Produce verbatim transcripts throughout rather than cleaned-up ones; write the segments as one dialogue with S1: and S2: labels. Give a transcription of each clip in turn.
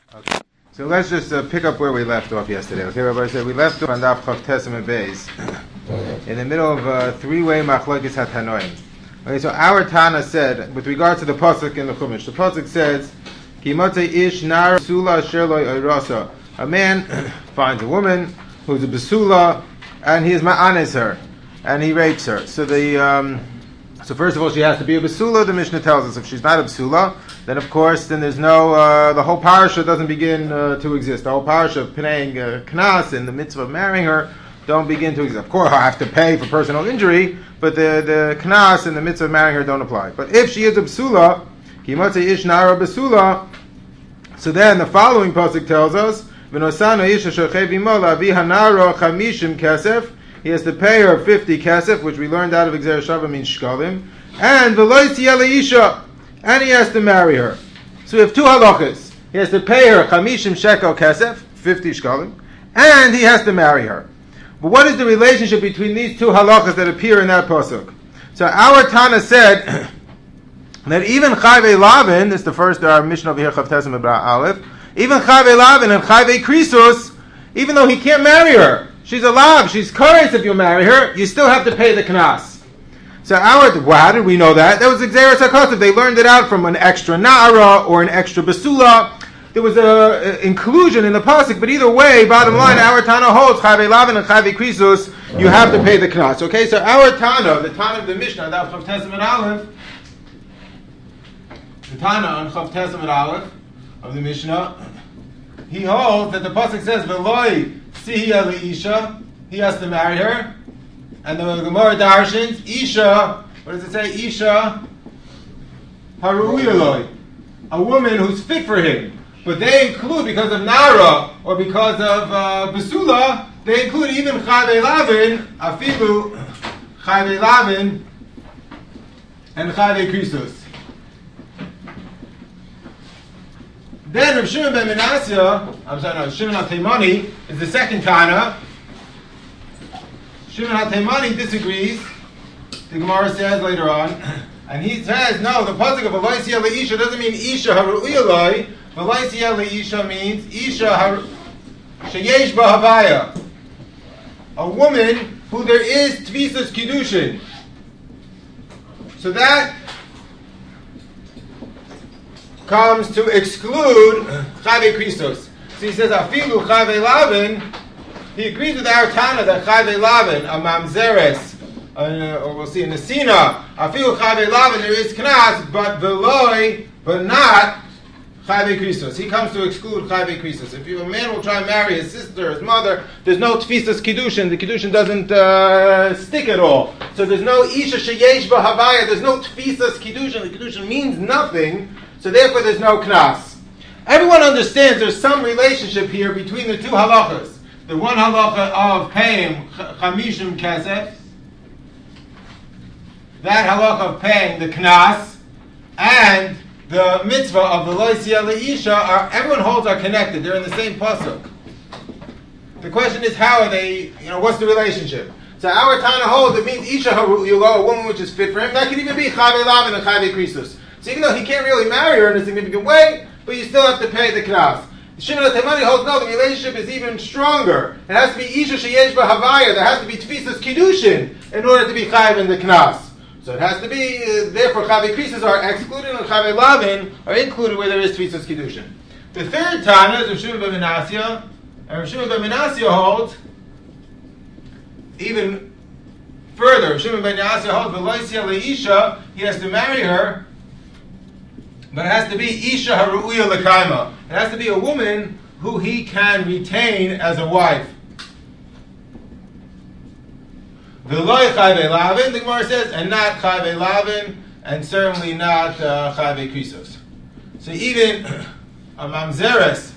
S1: Okay. So let's just uh, pick up where we left off yesterday. Okay, Rabbi said we left off on Daf Chav Tesem and Beis in the middle of a three-way machlokes hatanoim. Okay, so our Tana said, with regard to the pasuk in the Chumash, the pasuk says, "Ki motzei ish nar basula asher lo oirasa." A man finds a woman who's a basula, and he is ma'anes her, and he rapes her. So the um, so first of all, she has to be a basula. The Mishnah tells us if she's not a basula, then of course, then there's no, uh, the whole parasha doesn't begin uh, to exist. The whole parasha of paying uh, knas and the mitzvah of marrying her don't begin to exist. Of course, I have to pay for personal injury, but the, the knas and the mitzvah of marrying her don't apply. But if she is a basula, ki motzei ish nara basula, so then the following pasuk tells us, v'nosano ish asher chev imo la'avi hanara chamishim kesef, he has to pay her fifty kesef, which we learned out of Gzeres Shava means shkalim, and v'lo yitzieh le'isha, and he has to marry her. So we have two halachas. He has to pay her chamishim shekel kesef, fifty shkalim, and he has to marry her. But what is the relationship between these two halachas that appear in that pasuk? So our Tana said that even chayvei lavin, this is the first our Mishnah over here, Chav Tesem and Aleph, even chayvei lavin and chayvei krisus, even though he can't marry her, she's a lav, she's kares if you marry her, you still have to pay the knas. So our, well, how did we know that? That was Gzeres HaKosav. They learned it out from an extra na'ara or an extra basula. There was a, a inclusion in the pasuk, but either way, bottom line, our Tana holds chayvei lavin and chayvei krisus, you have to pay the knas. Okay, so our Tana, the Tana of the Mishnah, that Chav Tesem and Aleph, the Tana on Chav Tesem and Aleph of the Mishnah, he holds that the pasuk says v'loi sihiyah leisha, he has to marry her, and the Gemara darshins isha. What does it say? Isha haruiyaloi, a woman who's fit for him. But they include, because of nara or because of uh, basula, they include even chayvei lavin, afilu chayvei lavin and chayvei krisus. Then Rav Shimon ben Menasya, I'm sorry, no, Shimon HaTeimani is the second Tana. Shimon HaTeimani disagrees. The Gemara says later on, and he says, no, the pasuk of V'lo yitzieh le'isha doesn't mean isha haru'iyaloi. V'lo yitzieh le'isha means isha sheyesh ba havaya, a woman who there is tvisas kiddushin. So that comes to exclude chayvei krisos. So he says, afilu chayvei lavin, he agrees with our Tana that chayvei lavin, a mamzeres, uh, or we'll see in the Sina, afilu chayvei lavin, there is knas, but veloi, but not chayvei krisos. He comes to exclude chayvei krisos. If you, a man will try and marry his sister, his mother, there's no tfisas kiddushin, the kiddushin doesn't uh, stick at all. So there's no isha sheyesh ba havaya, there's no tfisas kiddushin, the kiddushin means nothing, so therefore there's no knas. Everyone understands there's some relationship here between the two halachas. The one halacha of paying chamishim kesef, that halacha of paying the knas, and the mitzvah of the v'lo yitzieh le'isha, are everyone holds are connected. They're in the same pasuk. The question is, how are they? You know, what's the relationship? So our Tana holds it means isha haru'iyaloi, a woman which is fit for him. That could even be chayvei lavin and chayvei krisus. So even though he can't really marry her in a significant way, but you still have to pay the knas. Shimon HaTeimani holds no, the relationship is even stronger. It has to be isha sheyesh ba havaya. There has to be tfisas kiddushin in order to be chayiv in the knas. So it has to be, uh, therefore chayvei krisus are excluded and chayvei lavin are included where there is tfisas kiddushin. The third Tana is Rav Shimon ben Menasya, and Rav Shimon ben Menasya holds even further. Rav Shimon ben Menasya holds v'lo yitzieh le'isha, he has to marry her, but it has to be isha haru'iyah l'kaima. It has to be a woman who he can retain as a wife. V'lo chayvei lavin, the Gemara says, and not chayvei lavin, and certainly not uh, chayvei krisos. So even a mamzeres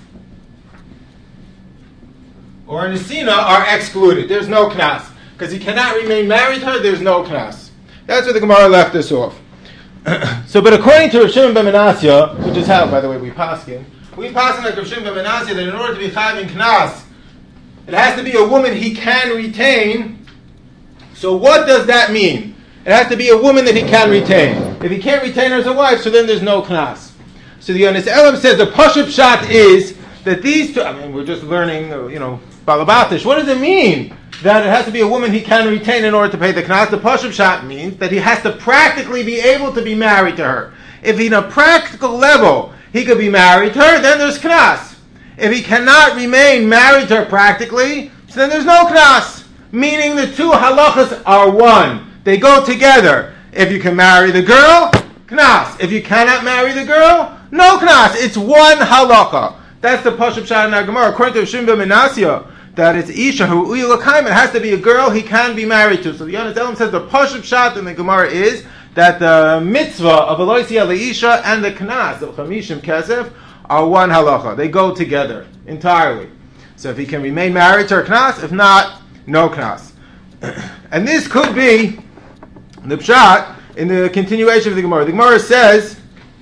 S1: or a nesina are excluded. There's no knas. Because he cannot remain married to her, there's no knas. That's where the Gemara left us off. So, but according to Rav Shimon ben Menasya, which is how, by the way, we paskin, we paskin like Rav Shimon ben Menasya that in order to be chayav in knas, it has to be a woman he can retain. So what does that mean? It has to be a woman that he can retain. If he can't retain her as a wife, so then there's no knas. So the Yonis Elam says the Pashup Pshat is that these two, I mean, we're just learning, uh, you know, Balabatish. What does it mean that it has to be a woman he can retain in order to pay the knas? The Pashup Shat means that he has to practically be able to be married to her. If in a practical level he could be married to her, then there's knas. If he cannot remain married to her practically, so then there's no knas. Meaning the two halachas are one. They go together. If you can marry the girl, knas. If you cannot marry the girl, no knas. It's one halacha. That's the Pashup Shat in our Gemara. According to Shimba Menasya, that it's Isha who Uyulakaim, it has to be a girl he can be married to. So the Yonis Elam says the Pashup Shat in the Gemara is that the mitzvah of Eloisia Leisha and the knas of Chamishim Kesef are one halacha. They go together entirely. So if he can remain married to her knas, if not, no knas. And this could be the pshat in the continuation of the Gemara. The Gemara says,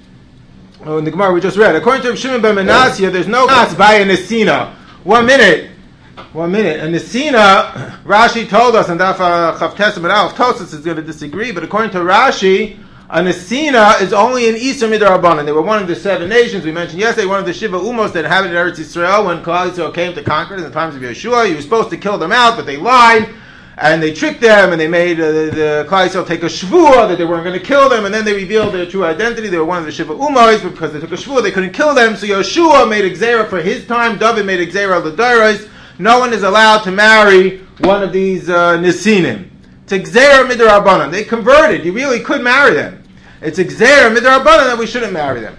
S1: oh, in the Gemara we just read, according to Shimon ben Menasya, there's no knas by a nesina. One minute. One minute. And Nesina, Rashi told us, and Daf Chavtes and Alf Tosas is going to disagree, but according to Rashi, a Nesina is only an Isra Midrabanan. They were one of the seven nations we mentioned yesterday, one of the Shiva Umos that inhabited Eretz Yisrael when Klal Yisrael came to conquer it in the times of Yeshua. He was supposed to kill them out, but they lied, and they tricked them, and they made uh, the, the Klal Yisrael take a shvua that they weren't going to kill them, and then they revealed their true identity. They were one of the Shiva Umos, but because they took a shvua, they couldn't kill them, so Yeshua made a Gzera for his time, David made a Gzera l'Dairos. No one is allowed to marry one of these uh, Nesinim. It's a Gzera Midrabanan. They converted. You really could marry them. It's a Gzera Midrabanan that we shouldn't marry them.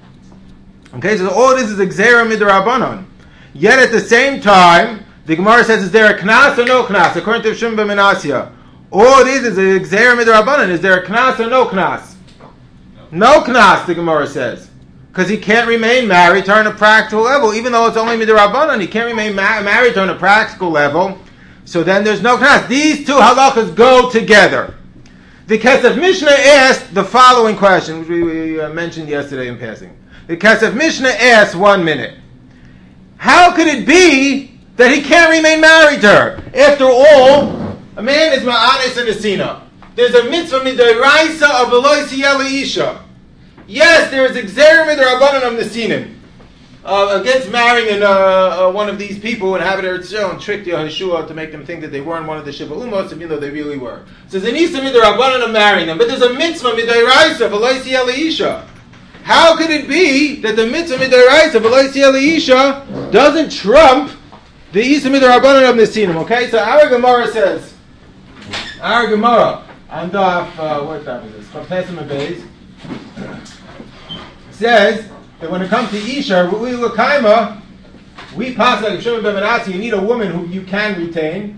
S1: Okay, so all it is is a Gzera Midrabanan. Yet at the same time, the Gemara says, is there a Knas or no Knas? According to Shimba Menasya. All it is is a Gzera Midrabanan. Is there a Knas or no Knas? No Knas, the Gemara says. Because he can't remain married to her on a practical level, even though it's only midrabanan. He can't remain ma- married to her on a practical level. So then there's no knas. These two halachas go together. The Kesef Mishnah asked the following question, which we, we uh, mentioned yesterday in passing. The Kesef Mishnah asked one minute, how could it be that he can't remain married to her? After all, a man is ma'anis and a sina. There's a mitzvah midoraisa of Eloisi Isha. Yes, there is a Gzera Midrabanan of Nesinim uh, against marrying uh, uh, one of these people who inhabited Eretz Yisrael and tricked Yehoshua to make them think that they weren't one of the Shiva Umos, even though they really were. So there's an Isa Midrabanan of marrying them, but there's a mitzvah Midoraisa of Eloisi Elisha. How could it be that the mitzvah Midoraisa of Eloisi Elisha doesn't trump the Isa Midrabanan of Nesinim? Okay, so our Gemara says, our Gemara, on Daf, uh, what Daf is this? Chavtesim Abayz. Says that when it comes to Isha, we Lakaima, we pass like Shimon ben Menasya, you need a woman who you can retain.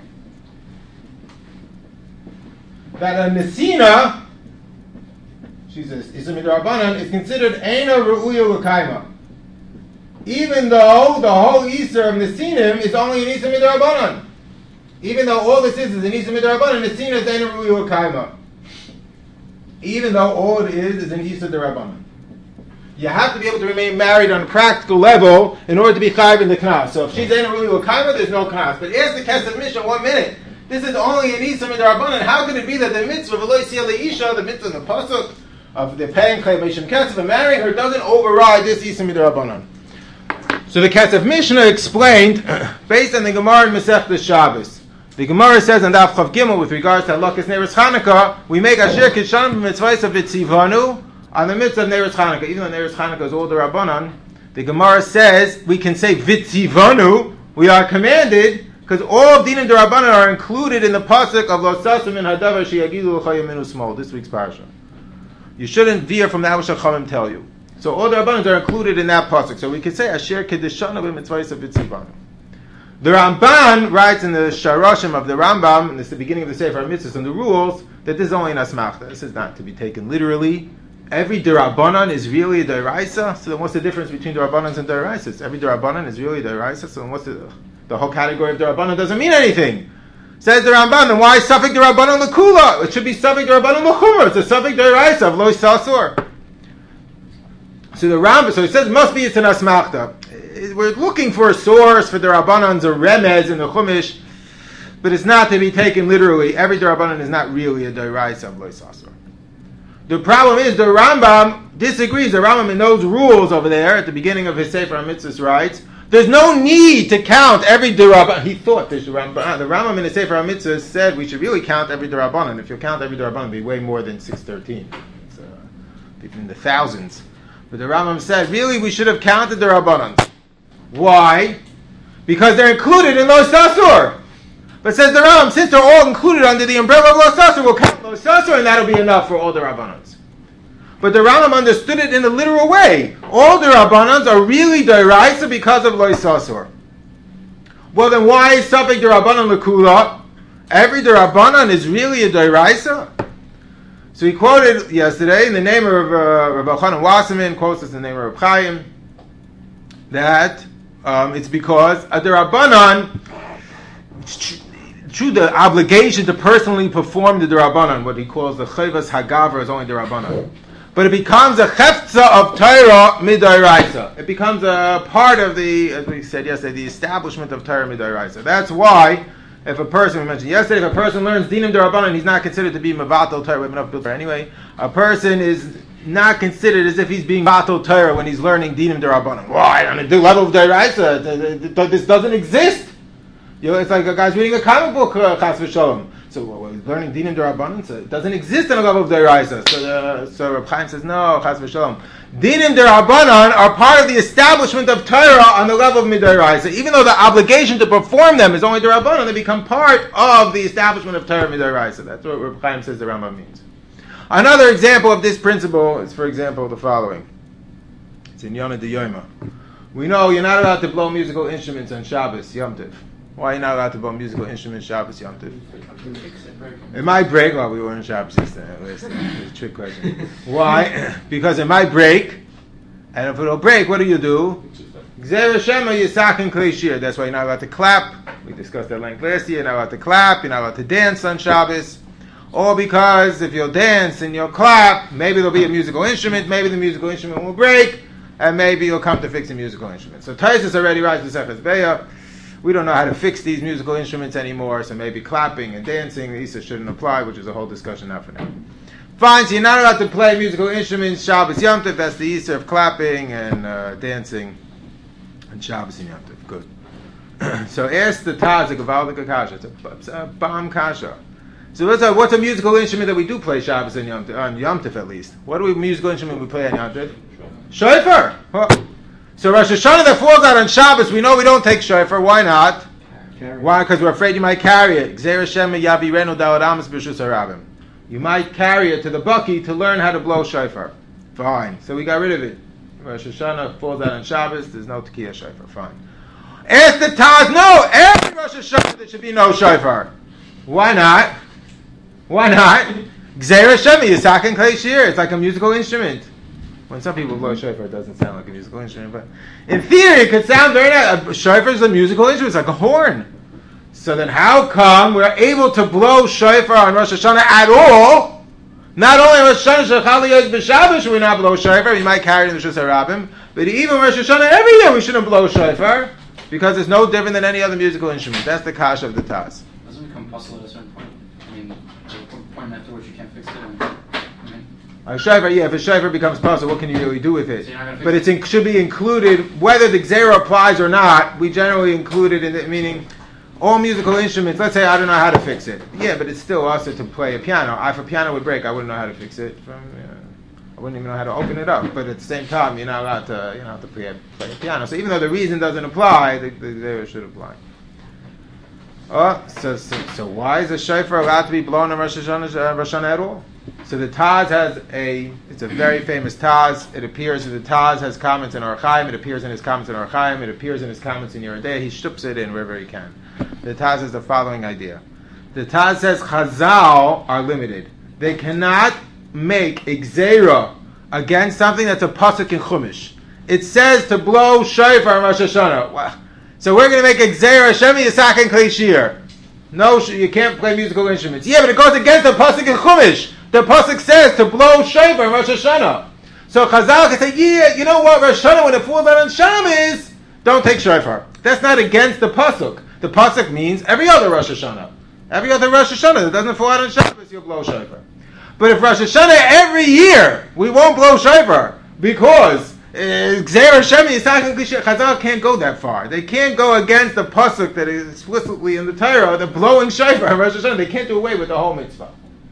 S1: That a Nesina, she says, Isa Midrabanan, is considered Eina Ru'uya Lakaima. Even though the whole Isa of Nesinim is only an Isa Midrabanan. Even though all this is is an Isa Midrabanan, Nesina is Eina Ru'uya Lakaima. Even though all it is is an Isa Derabanan. You have to be able to remain married on a practical level in order to be chayiv in the knas. So if she's in a really l'kaima, there's no knas. But ask the Kesef Mishnah one minute. This is only an Isa Midrabanan. How could it be that the mitzvah of Eloisia Leisha, the mitzvah in the pasuk of the paying Chayim Mishim Kesef and marrying her, doesn't override this Isa Midrabanan? So the Kesef Mishnah explained, based on the Gemara in Masechtas Shabbos. The Gemara says on Daf Chav Gimel with regards to Halakas Neiros Chanukah, we make Asher Kishan b'mitzvahs of Vitzivanu on the mitzvah of Neiros Chanukah. Even though Neiros Chanukah is all the Rabbanan, the Gemara says we can say Vitzivanu, we are commanded, because all of Dinim D'Rabbanan are included in the pasuk of Lo Sasum Min Hadavar Sheyagidu L'Chayim Minu Smol, this week's parasha. You shouldn't veer from that which Chachamim tell you. So all the Rabbanan are included in that pasuk. So we can say Asher Kedishanu b'mitzvahs of Vitzivanu. The Ramban writes in the Sharashim of the Rambam, and this is the beginning of the Sefer HaMitzvahs and the rules, that this is only an asmachta. This is not to be taken literally. Every Derabanan is really a Deraisa, so then what's the difference between Derabanans and Deraisas? Every Derabanan is really a Deraisa, so then what's the, the whole category of Derabanan doesn't mean anything. Says the Ramban, then why is Safek Derabanan L'Kula? It should be Safek Derabanan L'Chumra. It's a Safek Deraisa of Lo Sasur. So the Rambam, so it says must be it's an asmachta. We're looking for a source for the Rabbanans or Remez in the Chumash, but it's not to be taken literally. Every Rabbanan is not really a Deraisa of Lo Sasur. The problem is the Rambam disagrees. The Rambam in those rules over there at the beginning of his Sefer HaMitzvos writes, there's no need to count every Durabanan. He thought this Rambam, the Rambam in the Sefer HaMitzvos said we should really count every Durabanan. If you count every Durabanan, it'd be way more than six thirteen. It's uh, in the thousands. But the Rambam said, really, we should have counted the Rabbanans. Why? Because they're included in Lo Sasur. But says the Rambam, since they're all included under the umbrella of Lo Sasur, we'll count Lo Sasur and that'll be enough for all the Rabbanans. But the Rambam understood it in a literal way. All the Rabbanans are really D'oraisa because of Lo Sasur. Well then why is Safek the Rabbanan L'Kula? Every Rabbanan is really a D'oraisa? So he quoted yesterday in the name of uh, Rabbi Chanan Wasserman, quotes us in the name of Rabbi Chaim, that um, it's because a D'Rabbanan, true, the obligation to personally perform the D'Rabbanan, what he calls the Chayvas Hagavar, is only D'Rabbanan. But it becomes a Cheftza of Torah Midoraisa. It becomes a part of the, as we said yesterday, the establishment of Torah Midoraisa. That's why if a person, we mentioned yesterday, if a person learns Dinim D'Rabbanan, he's not considered to be Mavatal Torah. We have enough built for anyway. A person is not considered as if he's being Vatal Torah when he's learning Dinim D'Rabbanan. Why? On the level of D'Oraisa, this doesn't exist. You know, it's like a guy's reading a comic book, uh, Chas v'Shalom. So well, he's learning Dinim D'Rabbanan, so it doesn't exist on the level of D'Oraisa. So, uh, so Reb Chaim says, no, Chas v'Shalom. Dinim D'Rabbanan are part of the establishment of Torah on the level of Midoraisa. Even though the obligation to perform them is only D'Rabbanan, they become part of the establishment of Torah Midoraisa. That's what Reb Chaim says the Rambam means. Another example of this principle is, for example, the following. It's in Yonah D'Yoyma. We know you're not allowed to blow musical instruments on Shabbos, Yom Tov. Why are you not allowed to blow musical instruments Shabbos, Yom Tov? It might break. Well, we were in Shabbos yesterday. It's a trick question. Why? Because it might break, and if it'll break, what do you do? Gzeira Shema Yisakin Klei Shir. That's why you're not allowed to clap. We discussed that length last year. You're not allowed to clap. You're not allowed to dance on Shabbos. Or because if you'll dance and you'll clap, maybe there'll be a musical instrument. Maybe the musical instrument will break, and maybe you'll come to fix a musical instrument. So Taisus already writes the Sefes Be'ah. We don't know how to fix these musical instruments anymore, so maybe clapping and dancing, the Issa shouldn't apply, which is a whole discussion now for now. Fine, so you're not allowed to play musical instruments, Shabbos Yom Tov, that's the Issa of clapping and uh, dancing, and Shabbos and Yom Tov. Good. So ask the Taz, a Gavaldik Kasha, it's a, a bomb Kasha. So what's a, what's a musical instrument that we do play Shabbos and Yom Tov, on Yom Tov at least? What do we musical instrument we play on Yom Tov? Shofar! Well, so Rosh Hashanah that falls out on Shabbos, we know we don't take shofar. Why not? Carry. Why? Because we're afraid you might carry it. Gzeira Shema Yavirenu Da'od Amos B'Reshus HaRabim. You might carry it to the Bucky to learn how to blow shofar. Fine. So we got rid of it. Rosh Hashanah falls out on Shabbos, there's no Tekiah shofar. Fine. Ask the Taz, no! Every Rosh Hashanah there should be no shofar. Why not? Why not? Gzeira Shema Yisakin Klei Shir. It's like a musical instrument. When some people blow shofar, it doesn't sound like a musical instrument, but in theory, it could sound very nice. A shofar is a musical instrument; it's like a horn. So then, how come we're able to blow shofar on Rosh Hashanah at all? Not only on Rosh Hashanah, Shechali Yos B'Shabbos should we not blow shofar. We might carry it in the Reshus HaRabim, but even Rosh Hashanah every year we shouldn't blow shofar because it's no different than any other musical instrument. That's the kasha of the Taz.
S2: Doesn't it become possible at a certain point? I mean, at a point afterwards you can't fix it. And,
S1: A shofar, yeah, if a shofar becomes puzzle, what can you really do with it?
S2: So
S1: but it in, should be included, whether the gzera applies or not, we generally include it in the, meaning, all musical instruments, let's say I don't know how to fix it. Yeah, but it's still also to play a piano. If a piano would break, I wouldn't know how to fix it. From, uh, I wouldn't even know how to open it up. But at the same time, you're not allowed to, you're not allowed to play a, play a piano. So even though the reason doesn't apply, the gzera should apply. Oh, so, so so why is a shofar allowed to be blown on Rosh Hashanah, uh, Rosh Hashanah at all? So the Taz has a, it's a very famous Taz. It appears, the Taz has comments in Or Chaim, it appears in his comments in Or Chaim, it appears in his comments in Yeridei, he shtups it in wherever he can. The Taz has the following idea. The Taz says Chazal are limited. They cannot make a gzeira against something that's a pasuk in Chumash. It says to blow shofar on Rosh Hashanah. Wow. So we're going to make a gzeira, Shemi Yisakin Klei Shir. No, you can't play musical instruments. Yeah, but it goes against the pasuk in Chumash. The pasuk says to blow shofar in Rosh Hashanah. So Chazal can say, yeah, you know what, Rosh Hashanah, when it falls out on Shabbos, don't take shofar. That's not against the pasuk. The pasuk means every other Rosh Hashanah. Every other Rosh Hashanah that doesn't fall out on Shabbos, you'll blow shofar. But if Rosh Hashanah every year we won't blow shofar because Gzeira Shemi Yisakin Klishia, Chazal can't go that far. They can't go against the pasuk that is explicitly in the Torah, the blowing shofar on Rosh Hashanah. They can't do away with the whole mitzvah.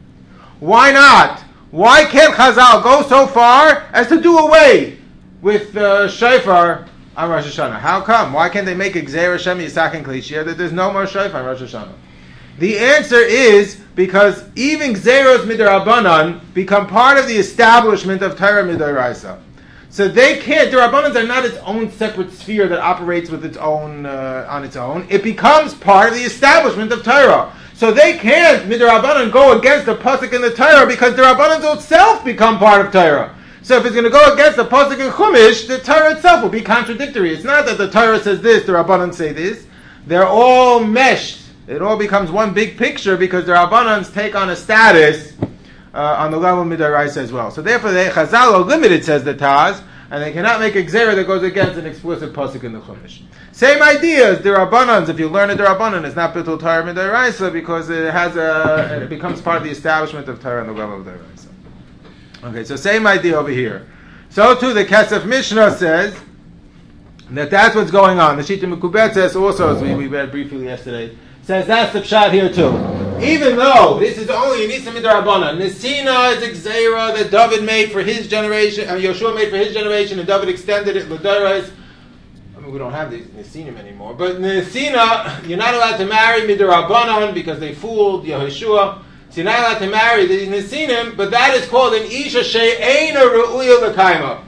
S1: Why not? Why can't Chazal go so far as to do away with uh, shofar on Rosh Hashanah? How come? Why can't they make a Gzeira Shemi Yisakin Klishia that there's no more shofar on Rosh Hashanah? The answer is because even Gzeiros Midrabanan become part of the establishment of Torah Midoraisa. So they can't, the Rabbanans are not its own separate sphere that operates with its own, uh, on its own. It becomes part of the establishment of Torah. So they can't, Midrabanan, go against the pasuk in the Torah because the Rabbanans itself become part of Torah. So if it's going to go against the pasuk in Chumash, the Torah itself will be contradictory. It's not that the Torah says this, the Rabbanans say this. They're all meshed. It all becomes one big picture because the Rabbanans take on a status uh, on the level of Midoraisa as well. So therefore, they Chazal are limited, says the Taz, and they cannot make a Gzera that goes against an explicit pasuk in the Chumash. Same idea as the Rabbanans. If you learn a Rabbanan, it's not Bittul Torah Midoraisa because it has a, it becomes part of the establishment of Torah on the level of Midoraisa. Okay, so same idea over here. So too, the Kesef Mishnah says that that's what's going on. The Shita Mekubet says also, as we, we read briefly yesterday, says that's the pshat here too. Even though this is only Nisa Midrabana, Nesina is a Gzeira that David made for his generation, and Yoshua made for his generation, and David extended it. L'Dorais. I mean, we don't have these Nesinim anymore, but Nesina, you're not allowed to marry Midrabanan because they fooled Yehoshua. So you're not allowed to marry these Nesinim, but that is called an Isha She'eina Ru'uya L'Kaima.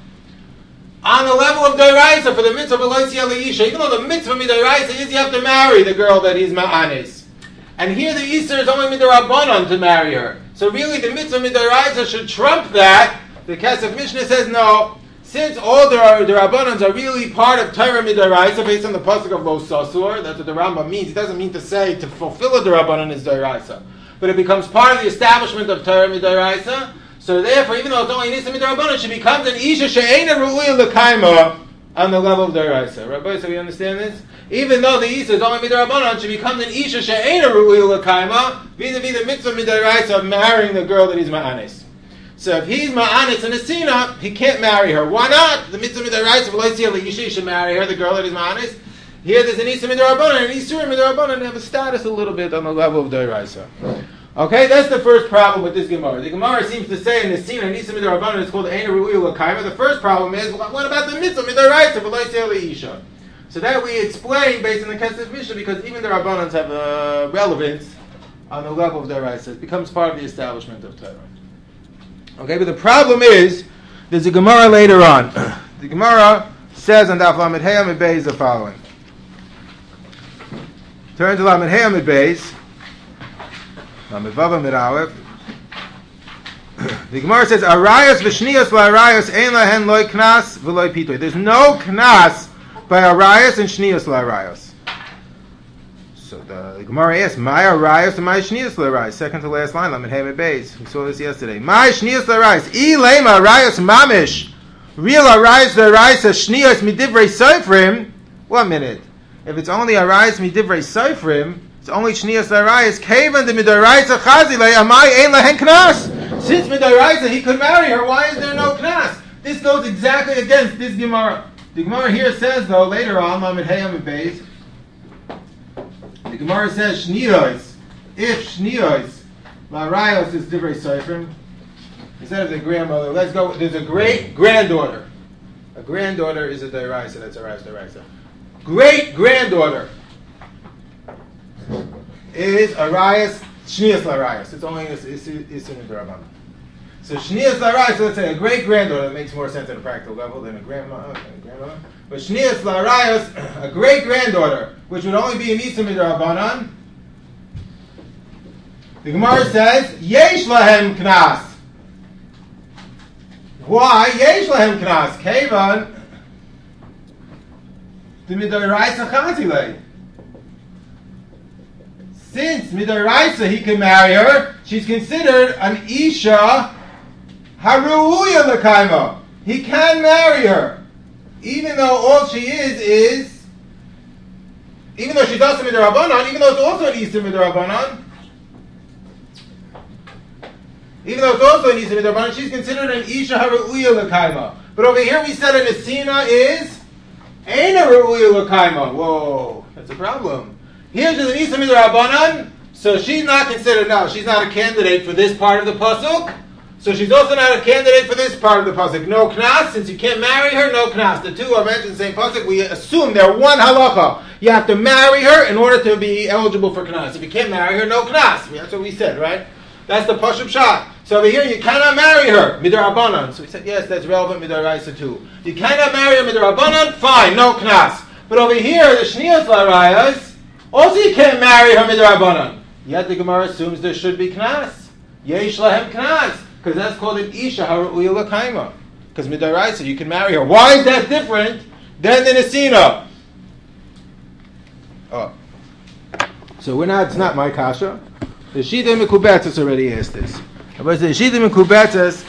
S1: On the level of Doraisa, for the mitzvah of Eloisi Isha, even though the mitzvah of Doraisa is you have to marry the girl that he's ma'anis. And here the Easter is only midrabanan to marry her. So really the mitzvah midoraisa should trump that. The Kesef Mishnah says no. Since all the Rabbanans are really part of Torah midoraisa based on the pasuk of Lo Sasur, that's what the Rambam means. It doesn't mean to say to fulfill a Rabbanan is doraisa. But it becomes part of the establishment of Torah midoraisa. So therefore, even though it's only Nisa Midrabanan, she becomes an Isha She'eina Ru'uya L'Kaima on the level of Doraisa. Rabbi, so we understand this? Even though the Isha is only Midrabanan, she becomes an Isha She'eina Ru'uya L'Kaima vis-a-vis the mitzvah Midoraisa of marrying the girl that he's ma'anis. So if he's ma'anis and a sina, he can't marry her. Why not? The mitzvah Midoraisa of Eloisi Isha, he should marry her, the girl that he's ma'anis. Here there's an Isha Midrabanan, and Isha Midrabanan have a status a little bit on the level of Doraisa. Okay, that's the first problem with this Gemara. The Gemara seems to say in the scene, Nisa Midrabanan is called Eina Ru'uya L'Kaima. The first problem is, what about the mitzvah Midoraisa of Eloisi Isha? So that we explain based on the Kesef Mishnah because even the Rabbanans have a relevance on the level of Doraisa. It becomes part of the establishment of Torah. Okay, but the problem is, there's a Gemara later on. The Gemara says on Daf Lamed Hey Amid Beis the following. Turn to Lamed Hey Amid Beis. The Gemara says, "Arayos v'shniyos la'arayos ein lahen loy knas v'loy pitoy." There's no knas by arayos and shniyos la'arayos. So the, the Gemara asks, "My arayos and my shniyos la'arayos." Second to last line, Lamed Hey Amid Beis. We saw this yesterday. My shniyos la'arayos. I lema arayos mamish. Real arayos la'arayos shniyos midivrei soifrim. One minute. If it's only arayos midivrei soifrim, it's only Shniyas L'arayis. Kavan the Midoraisa Chazile Amai Ein Lahen Knas. Since Midoraisa he could marry her, why is there no Knas? This goes exactly against this Gemara. The Gemara here says though later on, Lamed Hey Amid Beis, the Gemara says Shniyos. If Shniyos L'arayos is Divrei Seifrim, instead of the grandmother, let's go. There's a great granddaughter. A granddaughter is a Doraisa. That's Arayos Doraisa. Great granddaughter is Arayos, Shniyas L'arayos. It's only Isun D'Rabbanan. So Shniyas L'arayos, let's say a great granddaughter, that makes more sense at a practical level than a grandma, uh, grandmother. But Shniyas L'arayos, a great granddaughter, which would only be an Isun D'Rabbanan. The Gemara says, Yesh Lahem Knas. Why? Yesh Lahem Knas. Kevan, the Midoraisa Chazilei. Since Midoraisa he can marry her, she's considered an Isha Haruuya L'Kaima. He can marry her. Even though all she is is, even though she's also Midorabanan, even though it's also an Isha Midorabanan, Even though it's also an Isa Midrabanan, she's considered an Isha Haru'uya L'Kaima. But over here we said an Nesina is Ein Haru'uya L'Kaima. Whoa, that's a problem. Here's an Isa Midrabanan, so she's not considered, no, she's not a candidate for this part of the Pasuk. So she's also not a candidate for this part of the pasuk. No knas, since you can't marry her, no knas. The two are mentioned in the same pasuk. We assume they're one halacha. You have to marry her in order to be eligible for knas. If you can't marry her, no knas. That's what we said, right? That's the pashup shot. So over here, you cannot marry her, midrabanan. So we said, yes, that's relevant midaraisa too. You cannot marry her midrabanan, fine, no knas. But over here, the shniyos larayas, also you can't marry her midrabanan. Yet the Gemara assumes there should be knas. Yesh lahem knas. Because that's called an Isha Haru'uya L'Kaima. Because midaraisa, you can marry her. Why is that different than the Nesina? Oh. So we're not, it's not my kasha. The Shita Mekubetzes already asked this. But the Shita Mekubetzes,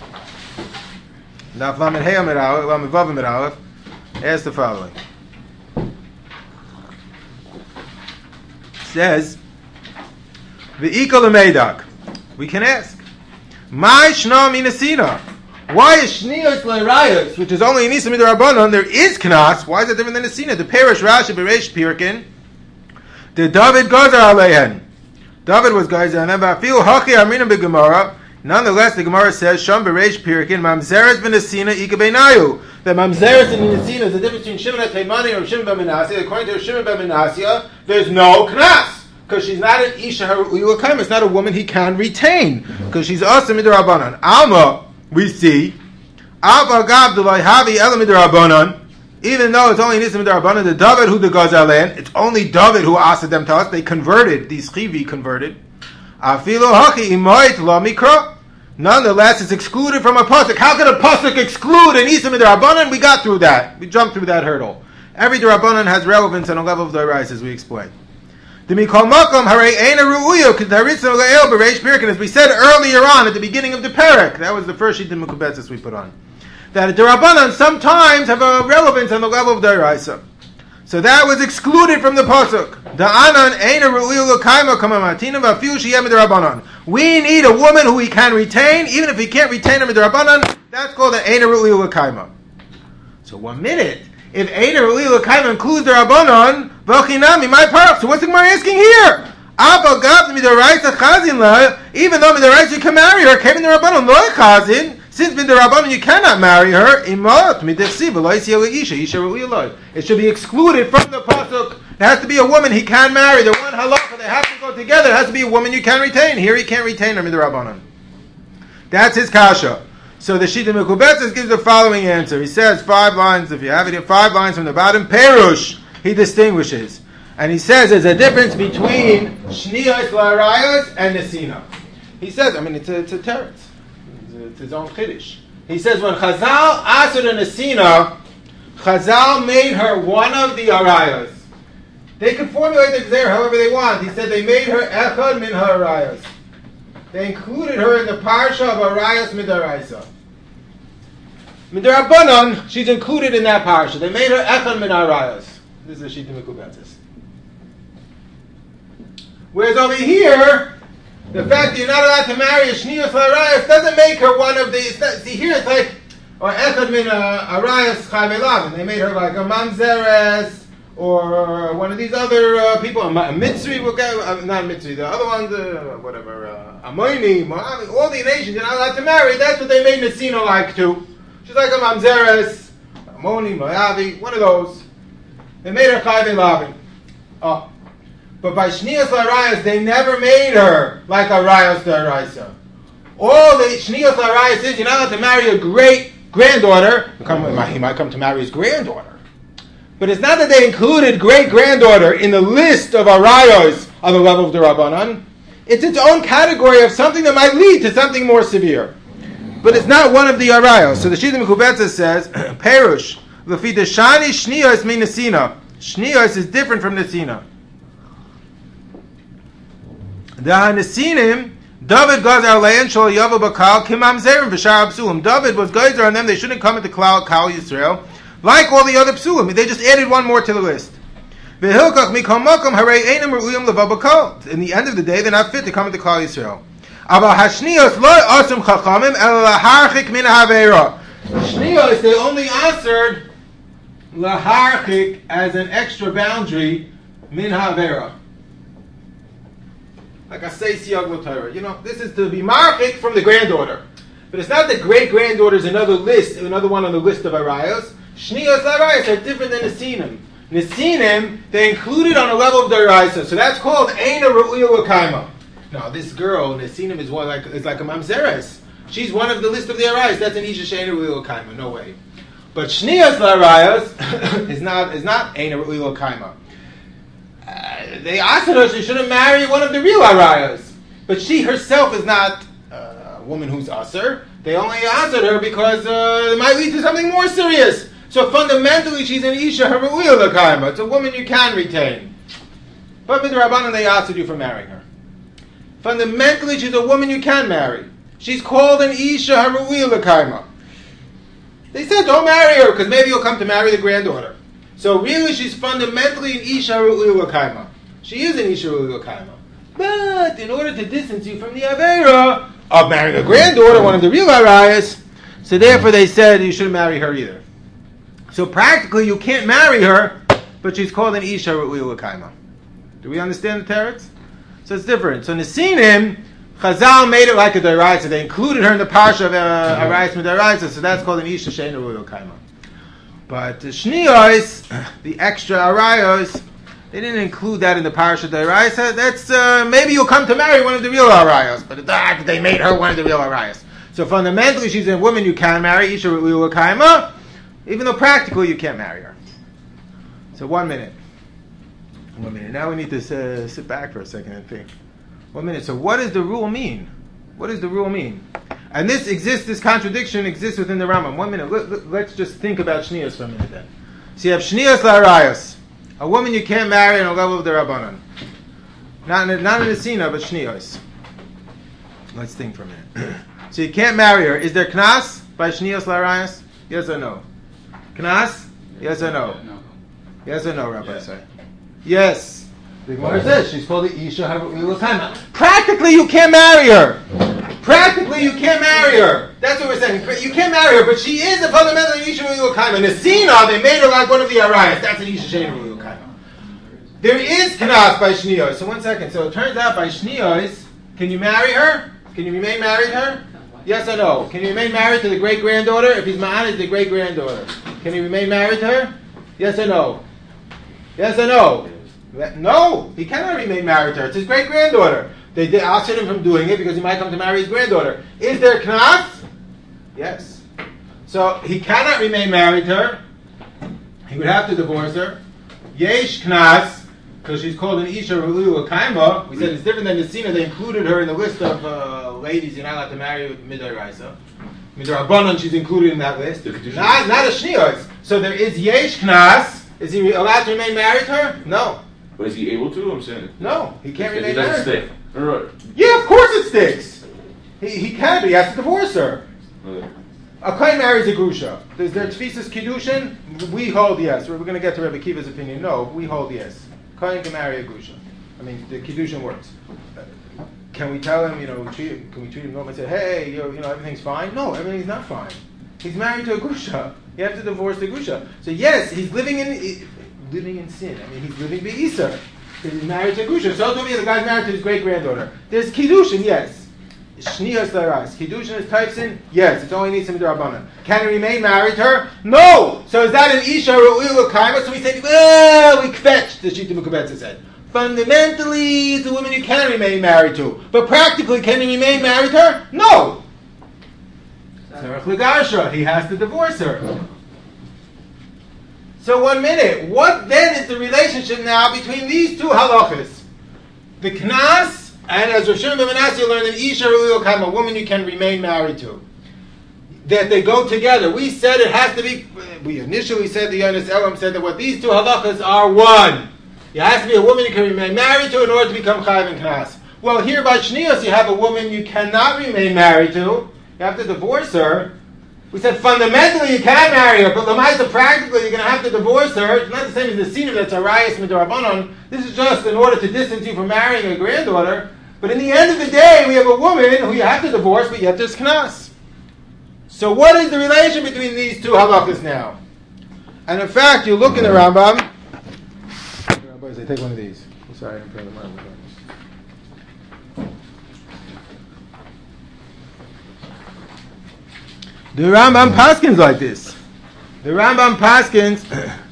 S1: Daf Lamed Hey Amid Aleph, Lamed Vav Amid Aleph, asked the following. It says, V'ika L'Meidak. We can ask. My shna minasina. Why is shniyos le'rayos, which is only in Isa midrabanan, there is knas? Why is it different than nesina? The Perish Rashi Bereish Pirkin, the David Gazar Aleihen. David was Gazar, and then Bafil Hachi Amina B'Gemara. Nonetheless, the Gemara says Sham Bereish Pirkin Mamzeres v'nesina Ika Beinayu. That Mamzeres and nesina is the difference between Shimon HaTeimani or Shimon Ben Menasya. According to Shimon Ben Menasya, there's no knas. Because she's not an Isha Haru'uya L'Kaima. It's not a woman he can retain. Because she's Asa Midrabanan. Alma, we see, Ava Gav D'Lai Havi Ela Midrabanan. Even though it's only Nisa Midrabanan, the David who the Gazalen, it's only David who asked them to us. They converted, these Chivi converted. Afilo Haki Imoit La Mikra. Nonetheless, it's excluded from a pasuk. How could a pasuk exclude an Isa Midrabanan? We got through that. We jumped through that hurdle. Every Drabanan has relevance on a level of the rise, as we explained. As we said earlier on at the beginning of the parak, that was the first Shita Mekubetzes we put on, that the Rabbanan sometimes have a relevance on the level of the Raisa. So that was excluded from the pasuk. We need a woman who we can retain, even if we can't retain her with the Rabbanan. That's called an Eina Ru'uya L'Kaima. So one minute. If Eina Ru'uya L'Kaima includes the Rabbanon, V'chinami, my part. So what's the Gemara asking here? Abba Gav Midaraisa Chazin La. Even though Midaraisa you can marry her, came in the Rabbanon Lo Chazin. Since Midarabanon you cannot marry her, Imot Midechsi V'Lo Yisya Isha Isha Ru'uya Lo. It should be excluded from the pasuk. There has to be a woman he can marry. The one halacha they have to go together. It has to be a woman you can retain. Here he can't retain her Midarabanon. That's his kasha. So the Shita Mekubetzes gives the following answer. He says five lines, if you have it here, five lines from the bottom. Perush, he distinguishes. And he says there's a difference between Shniyos L'Arayos and Nesina. He says, I mean, it's a, it's a teretz. It's, it's his own chiddush. He says when Chazal asked her Nesina, Chazal made her one of the Arayos. They could formulate the Gzer however they want. He said they made her Echad Min HaArayos. They included her in the parsha of Arayos Midaraisa. Midarabanan, she's included in that parsha. They made her Echad Min Arayos. This is Shita Mekubetzes. Whereas over here, the fact that you're not allowed to marry a Shniyos Arayos doesn't make her one of the. Not, see, here it's like, or Echad Min Arayos Chai Ve'Lavin. They made her like a Mamzeres, or one of these other uh, people, a Mitzri, we'll get, uh, not Mitzri, the other ones, uh, whatever, uh, Amoini, Moavi, all the nations you're not allowed to marry. That's what they made Nesina like too. She's like a Mamzeres, Amoni, Moavi, one of those. They made her Chai Ve'Lavin. Oh. But by Shniyos L'Arayos, they never made her like a Rayos D'Araisa. All the Shniyos L'Arayos is, you're not allowed to marry a great granddaughter. He might come to marry his granddaughter. But it's not that they included great-granddaughter in the list of arayos on the level of the Rabbanan. It's its own category of something that might lead to something more severe. But it's not one of the arayos. So the Shita Mekubetzes says, Perush, Lefi Deshani Shniyos Mi Nesina. Shniyos is different from Nesina. Da Nesinim, David Gazar Le'en Shol Yavo Bakal Kimam Zerim V'Shar Absulim. David was Gazar on them, they shouldn't come into Kal Yisrael. Like all the other psulim, they just added one more to the list. In the end of the day, they're not fit to come into Klal Yisrael. Aber hashnios lo asum chachamim el laharchik min haveira. Shnios, they only answered laharchik as an extra boundary min haveira. Like I say, siyag l'Torah. You know, this is to be marchik from the granddaughter. But it's not the great-granddaughter is another list, another one on the list of arayos. Shnios arayos are different than nesinim. Nesinim, they included on a level of the arayos. So that's called Eina Ru'uya L'Kaima. Now, this girl, Nesinim, is one like is like a mamzeres. She's one of the list of the arayos. That's an Isha Sheina Ru'uya L'Kaima. No way. But Shnios arayos is not is not Eina Ru'uya L'Kaima. Uh, they asked her she shouldn't marry one of the real arayos. But she herself is not woman who's usher. They only answered her because uh, it might lead to something more serious. So fundamentally, she's an isha haru'uya l'kaima. It's a woman you can retain. But with the Rabbanan, they answered you for marrying her. Fundamentally, she's a woman you can marry. She's called an isha haru'uya l'kaima. They said, don't marry her because maybe you'll come to marry the granddaughter. So really, she's fundamentally an isha haru'uya l'kaima. She is an isha haru'uya l'kaima. But in order to distance you from the avera of marrying a granddaughter, one of the real arayas, so therefore they said you shouldn't marry her either. So practically you can't marry her, but she's called an isha ru'uya l'kaima. Do we understand the teretz? So it's different. So Nesinim, Chazal made it like a deraisa. They included her in the parsha of uh, arayas midaraisa, so that's called an isha she'eina ru'uya l'kaima. But the shniyos, the extra arayos, they didn't include that in the parasha deraisa. That's uh, maybe you'll come to marry one of the real arayos, but that they made her one of the real arayos. So fundamentally, she's a woman you can marry, isha ru'uya l'kaima, even though practically you can't marry her. So one minute, one minute. Now we need to uh, sit back for a second and think. One minute. So what does the rule mean? What does the rule mean? And this exists. This contradiction exists within the Rambam. One minute. Let, let, let's just think about shniyos for a minute then. So you have shniyos la'arayos. A woman you can't marry on a level of the Rabbanan. Not in, not in the Sina, but Shniyos. Let's think for a minute. So you can't marry her. Is there Knas by Shniyos Larayas? Yes or no? Knas? Yes or no?
S2: No.
S1: Yes or no, Rabbi say? Yes. The Gemara says she's called the Isha Haru'uya l'Kaima. Practically you can't marry her. Practically you can't marry her. That's what we're saying. You can't marry her, but she is a fundamental Isha Haru'uya l'Kaima. In the Sina, they made her like one of the Arayas. That's an Isha She'eina Ru'uya. There is Knas by Shniyos. So one second. So it turns out by Shniyos, can you marry her? Can you remain married to her? Yes or no? Can you remain married to the great-granddaughter? If he's ma'an, is the great-granddaughter. Can he remain married to her? Yes or no? Yes or no? No, he cannot remain married to her. It's his great-granddaughter. They did ask him from doing it because he might come to marry his granddaughter. Is there Knas? Yes. So he cannot remain married to her. He would have to divorce her. Yesh Knas, because she's called an Isha Ru'uya l'Kaima. We said it's different than the Sina. They included her in the list of uh, ladies you're not allowed to marry with Midaraisa. Midarabanan, she's included in that list. Not, not a Shniyos. So there is Yesh Knas. Is he allowed to remain married to her? No.
S3: But is he able to? I'm saying.
S1: No, he can't
S3: It
S1: remain
S3: doesn't
S1: married.
S3: stick. Right.
S1: Yeah, of course it sticks. He, he can, but he has to divorce her.
S3: Okay.
S1: A Kohen marries a Grusha. Is there Tfisas Kiddushin? We hold yes. We're, we're going to get to Rebbe Kiva's opinion. No, we hold yes. Kohen can marry a Grusha. I mean, the Kiddushin works. Uh, can we tell him, you know, treat, can we treat him normal and say, hey, you know, everything's fine? No, everything's not fine. He's married to a Grusha. You have to divorce the Grusha. So yes, he's living in living in sin. I mean, he's living Be'isa. He's married to a Grusha. So to me, the guy's married to his great-granddaughter. There's Kiddushin, yes. Shniyos Larais. Kiddushin is Taifsin? Yes, it only needs some Rabbanan. Can he remain married to her? No! So is that an Isha Ru'uya l'Kaima? So we say, well, we kvetch, the Shita Mukubetza said. Fundamentally, it's a woman you can remain married to. But practically, can he remain married to her? No! Tzarech l'garsha. He has to divorce her. So one minute. What then is the relationship now between these two halachas? The Knas, and as Rav Shimon ben Manasseh learned in Isha Ru'uya l'Kaima, a woman you can remain married to. That they go together. We said it has to be, we initially said, the Yonis Elam said that what these two halachas are one. It has to be a woman you can remain married to in order to become Chayav and Knas. Well, here by Shniyos you have a woman you cannot remain married to. You have to divorce her. We said fundamentally you can marry her, but Lamaisa practically you're going to have to divorce her. It's not the same as the Sina that's Arayas Midrabanon. This is just in order to distance you from marrying a granddaughter. But in the end of the day, we have a woman who you have to divorce, but yet there's knas. So what is the relation between these two halachas now? And in fact, you look in the Rambam. Rabbis, I take one of these. I'm sorry, I'm playing the Rambam. The Rambam paskins like this. The Rambam paskins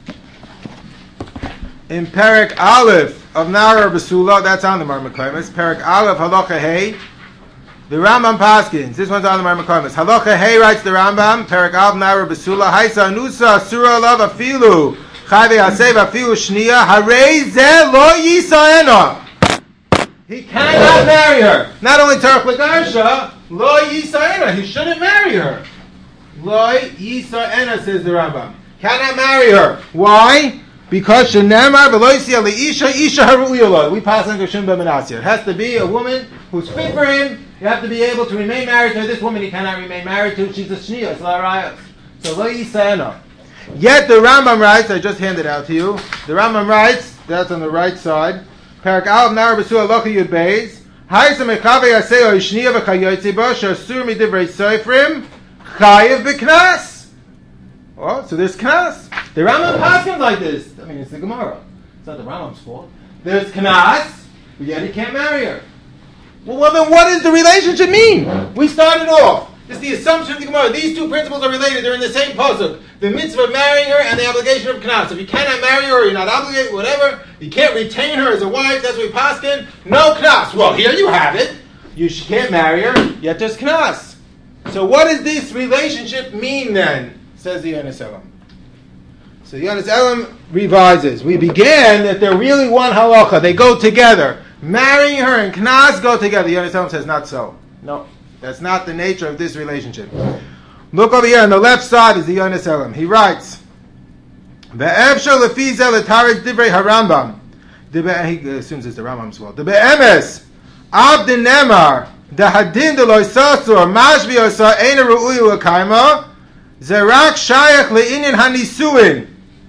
S1: in Perek Aleph of Nara Basula, that's on the Marmakomis. Perek Aleph Halacha Hey. The Rambam paskins. This one's on the Marmakomis. Halacha Hey writes the Rambam. Perek Aleph Nara Basula. Haisa Nusa Surah Love Afilu. Chayve Hasev Afilu Shnia. Harei Ze Lo Yisaena. He cannot marry her. Not only Tarek Lagarsha, Lo Yisaena. He shouldn't marry her. Loi Yisa'ena, says the Rambam. Cannot marry her. Why? Because Shenemar Veloisia Leisha Isha Haru'iyallah. We pass on Gershom Bemenasya. It has to be a woman who's fit for him. You have to be able to remain married to her. This woman he cannot remain married to. She's a Shniya. It's Larayas. So Loi Yisa'ena. Yet the Rambam writes, I just handed out to you. The Rambam writes, that's on the right side. Parak Al Nar Besua Locha Yud Beis. Haisa Mechave Yaseo Ishniya V'Chayotzi Bo Shasur Midivrei Seifrim. Chayev b'knas. Oh, so there's knas. The Rambam paskins like this. I mean, it's the Gemara. It's not the Rambam's fault. There's knas, but yet he can't marry her. Well, well, then what does the relationship mean? We started off. This is the assumption of the Gemara. These two principles are related. They're in the same pasuk. The mitzvah of marrying her and the obligation of knas. If you cannot marry her, or you're not obligated, whatever, you can't retain her as a wife, that's what we paskin. No knas. Well, here you have it. You can't marry her, yet there's knas. So what does this relationship mean then? Says the Yonis Elam. So the Yonis Elam revises. We began that they're really one halacha. They go together. Marrying her and knas go together. The Yonis Elam says not so. No. That's not the nature of this relationship. Look over here on the left side is the Yonis Elam. He writes, Ve'efshar lefi zeh l'taretz divrei harambam. He assumes it's the Rambam's fault. The be'emes abdin nemar the hadin de loy sasur mashbi osa ein ru'uyu l'kaima zerak shayach le'inyan hanisuin.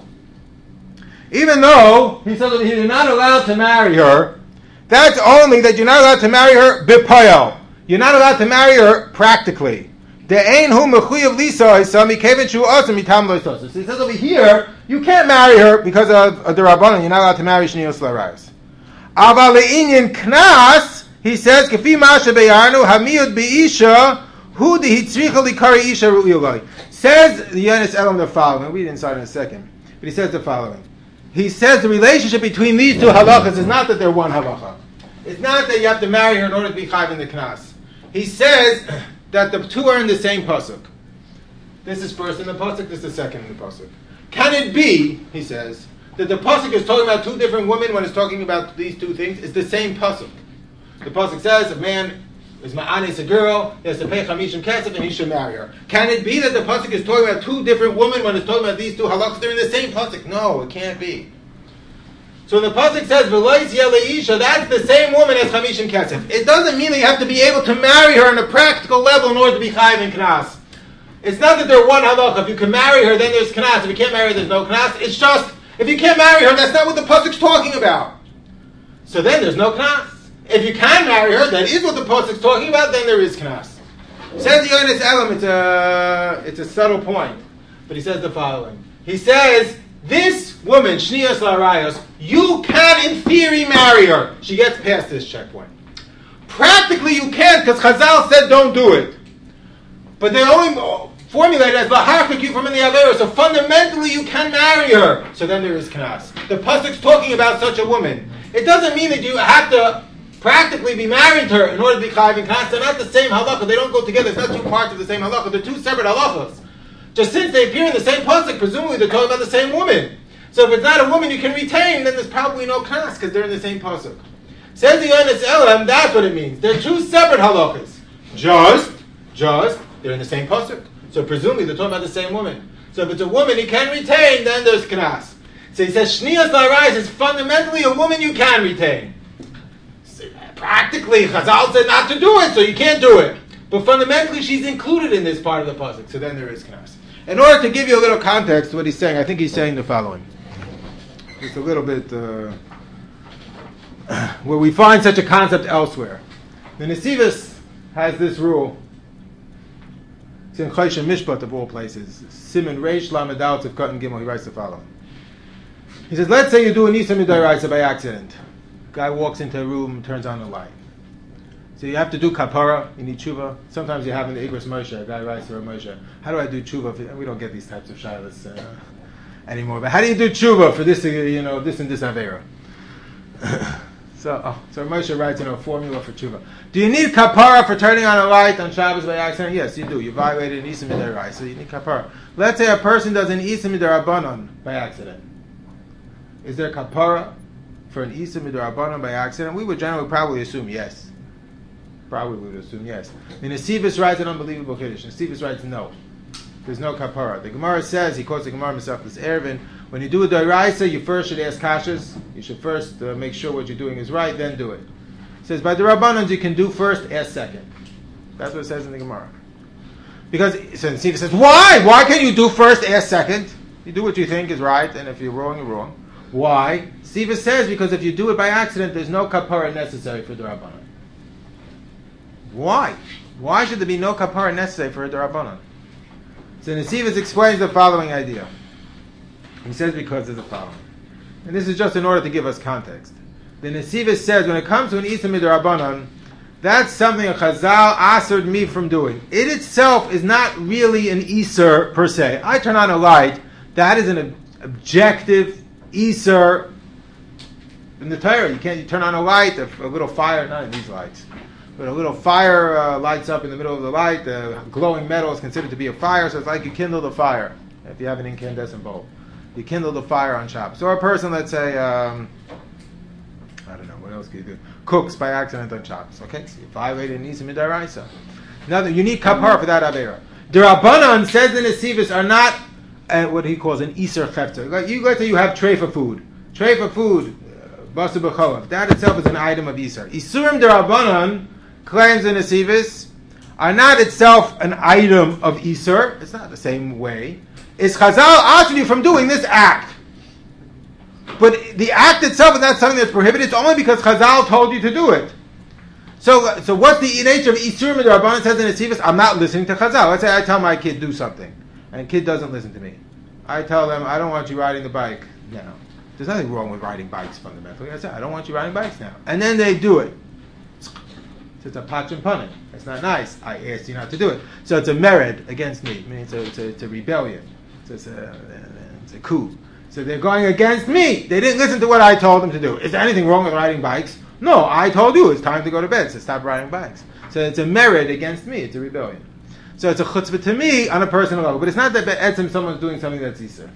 S1: Even though he said that you're not allowed to marry her, that's only that you're not allowed to marry her b'poyel. You're not allowed to marry her practically. The ein hu mechuyev lisa isa mikevet shu osa mitam loy sasur. So he says over here, you can't marry her because of, of the Rabbanan. You're not allowed to marry shniyos l'rayos. Aval le'inyan knas. He says, "Kafi masha beyarnu hamiyud beisha hu dehitzricha likari isha ru'ilai." Says the Yonis Elam the following. We didn't start in a second, but he says the following. He says the relationship between these two halachas is not that they're one halacha. It's not that you have to marry her in order to be chayv in the knas. He says that the two are in the same pasuk. This is first in the pasuk. This is second in the pasuk. Can it be? He says that the pasuk is talking about two different women when it's talking about these two things. It's the same pasuk. The pasuk says, if a man is ma'anis a girl, he has to pay chamishim kesef and he should marry her. Can it be that the pasuk is talking about two different women when it's talking about these two halachas? They're in the same pasuk. No, it can't be. So the pasuk says, v'lois yeleisha, that's the same woman as chamishim kesef. It doesn't mean that you have to be able to marry her on a practical level in order to be chayiv in knas. It's not that they're one halacha. If you can marry her, then there's knas. If you can't marry her, there's no knas. It's just, if you can't marry her, that's not what the pasuk's talking about. So then there's no knas. If you can marry her, that is what the pasuk is talking about, then there is knas. Says the Yonis Elam, it's a, it's a subtle point, but he says the following. He says, this woman, Shniyos Larayos, you can in theory marry her. She gets past this checkpoint. Practically you can't, because Chazal said don't do it. But they only formulated as Laharkik you from in the Avera, so fundamentally you can marry her. So then there is knas. The pasuk's talking about such a woman. It doesn't mean that you have to practically be married to her in order to be chayiv in knas. They're not the same halacha. They don't go together. It's not two parts of the same halacha. They're two separate halachas. Just since they appear in the same pasuk, presumably they're talking about the same woman. So if it's not a woman you can retain, then there's probably no knas because they're in the same pasuk. Says the Yonis Elam, that's what it means. They're two separate halachas. Just, just, they're in the same pasuk. So presumably they're talking about the same woman. So if it's a woman he can retain, then there's knas. So he says Shniyos Larayos is fundamentally a woman you can retain. Practically, Chazal said not to do it, so you can't do it. But fundamentally, she's included in this part of the pasuk. So then there is knas. In order to give you a little context to what he's saying, I think he's saying the following. Just a little bit uh, where we find such a concept elsewhere. The Nesivus has this rule. It's in Choshen Mishpat of all places. Siman Reish Lamed Aleph of Cotton Gimel. He writes the following. He says, let's say you do an Isa Midoraisa by accident. Guy walks into a room, turns on the light. So you have to do kapara, you need tshuva. Sometimes you have in the Igros Moshe, a guy writes to Moshe, how do I do tshuva? We don't get these types of shilas uh, anymore, but how do you do tshuva for this, uh, you know, this and this avera? so, oh, so Moshe writes, you know, a formula for tshuva. Do you need kapara for turning on a light on Shabbos by accident? Yes, you do. You violated an Isa Midoraisa, so you need kapara. Let's say a person does an Isa Midorabanan by accident. Is there kapara for an Isa Midorabanan by accident? We would generally probably assume yes. Probably would assume yes. The Nesivus writes an unbelievable Kiddush. Nesivus writes no. There's no kapara. The Gemara says, he quotes the Gemara himself, this Erevin, when you do a Doraisa, you first should ask kashas. You should first uh, make sure what you're doing is right, then do it. It says, by the Rabbanans, you can do first, ask second. That's what it says in the Gemara. Because, so Nesivus says, why? Why can't you do first, ask second? You do what you think is right, and if you're wrong, you're wrong. Why? Siva says because if you do it by accident, there's no kapara necessary for Darabanan. Why? Why should there be no kapara necessary for a Darabanan? So Nesivus explains the following idea. He says because of the following. And this is just in order to give us context. The Nesivus says when it comes to an Isa Midrabanan, that's something a Chazal asked me from doing. It itself is not really an Iser per se. I turn on a light, that is an objective Iser in the Torah. You can't you turn on a light, a, a little fire, not in these lights, but a little fire uh, lights up in the middle of the light. The glowing metal is considered to be a fire, so it's like you kindle the fire. If you have an incandescent bulb, you kindle the fire on Shabbos. Or a person, let's say, um, I don't know, what else can you do? Cooks by accident on Shabbos. Okay, so you violated an Isa Midaraisa. Now, you need kapara for that avera. The Rabbanan, says the Nesivus, are not uh, what he calls an Iser Chefter. Like you, let's say you have tray for food. Tray for food, Basu B'cholav. That itself is an item of Iser. Isurim the Rabbanan, claims the Nesivus, are not itself an item of Iser. It's not the same way. It's Chazal asking you from doing this act. But the act itself is not something that's prohibited. It's only because Chazal told you to do it. So, so what's the nature of Isurim the Rabbanan, says in Nesivus? I'm not listening to Chazal. Let's say I tell my kid do something, and the kid doesn't listen to me. I tell them, I don't want you riding the bike now. There's nothing wrong with riding bikes fundamentally. I say, I don't want you riding bikes now. And then they do it. So it's a patch and punning. It's not nice. I asked you not to do it. So it's a mered against me. I mean, it's a, it's a, it's a rebellion. So it's a, it's a coup. So they're going against me. They didn't listen to what I told them to do. Is there anything wrong with riding bikes? No, I told you it's time to go to bed, so stop riding bikes. So it's a mered against me. It's a rebellion. So it's a chutzpah to me on a personal level. But it's not that be'etzim someone's doing something that's Yisr.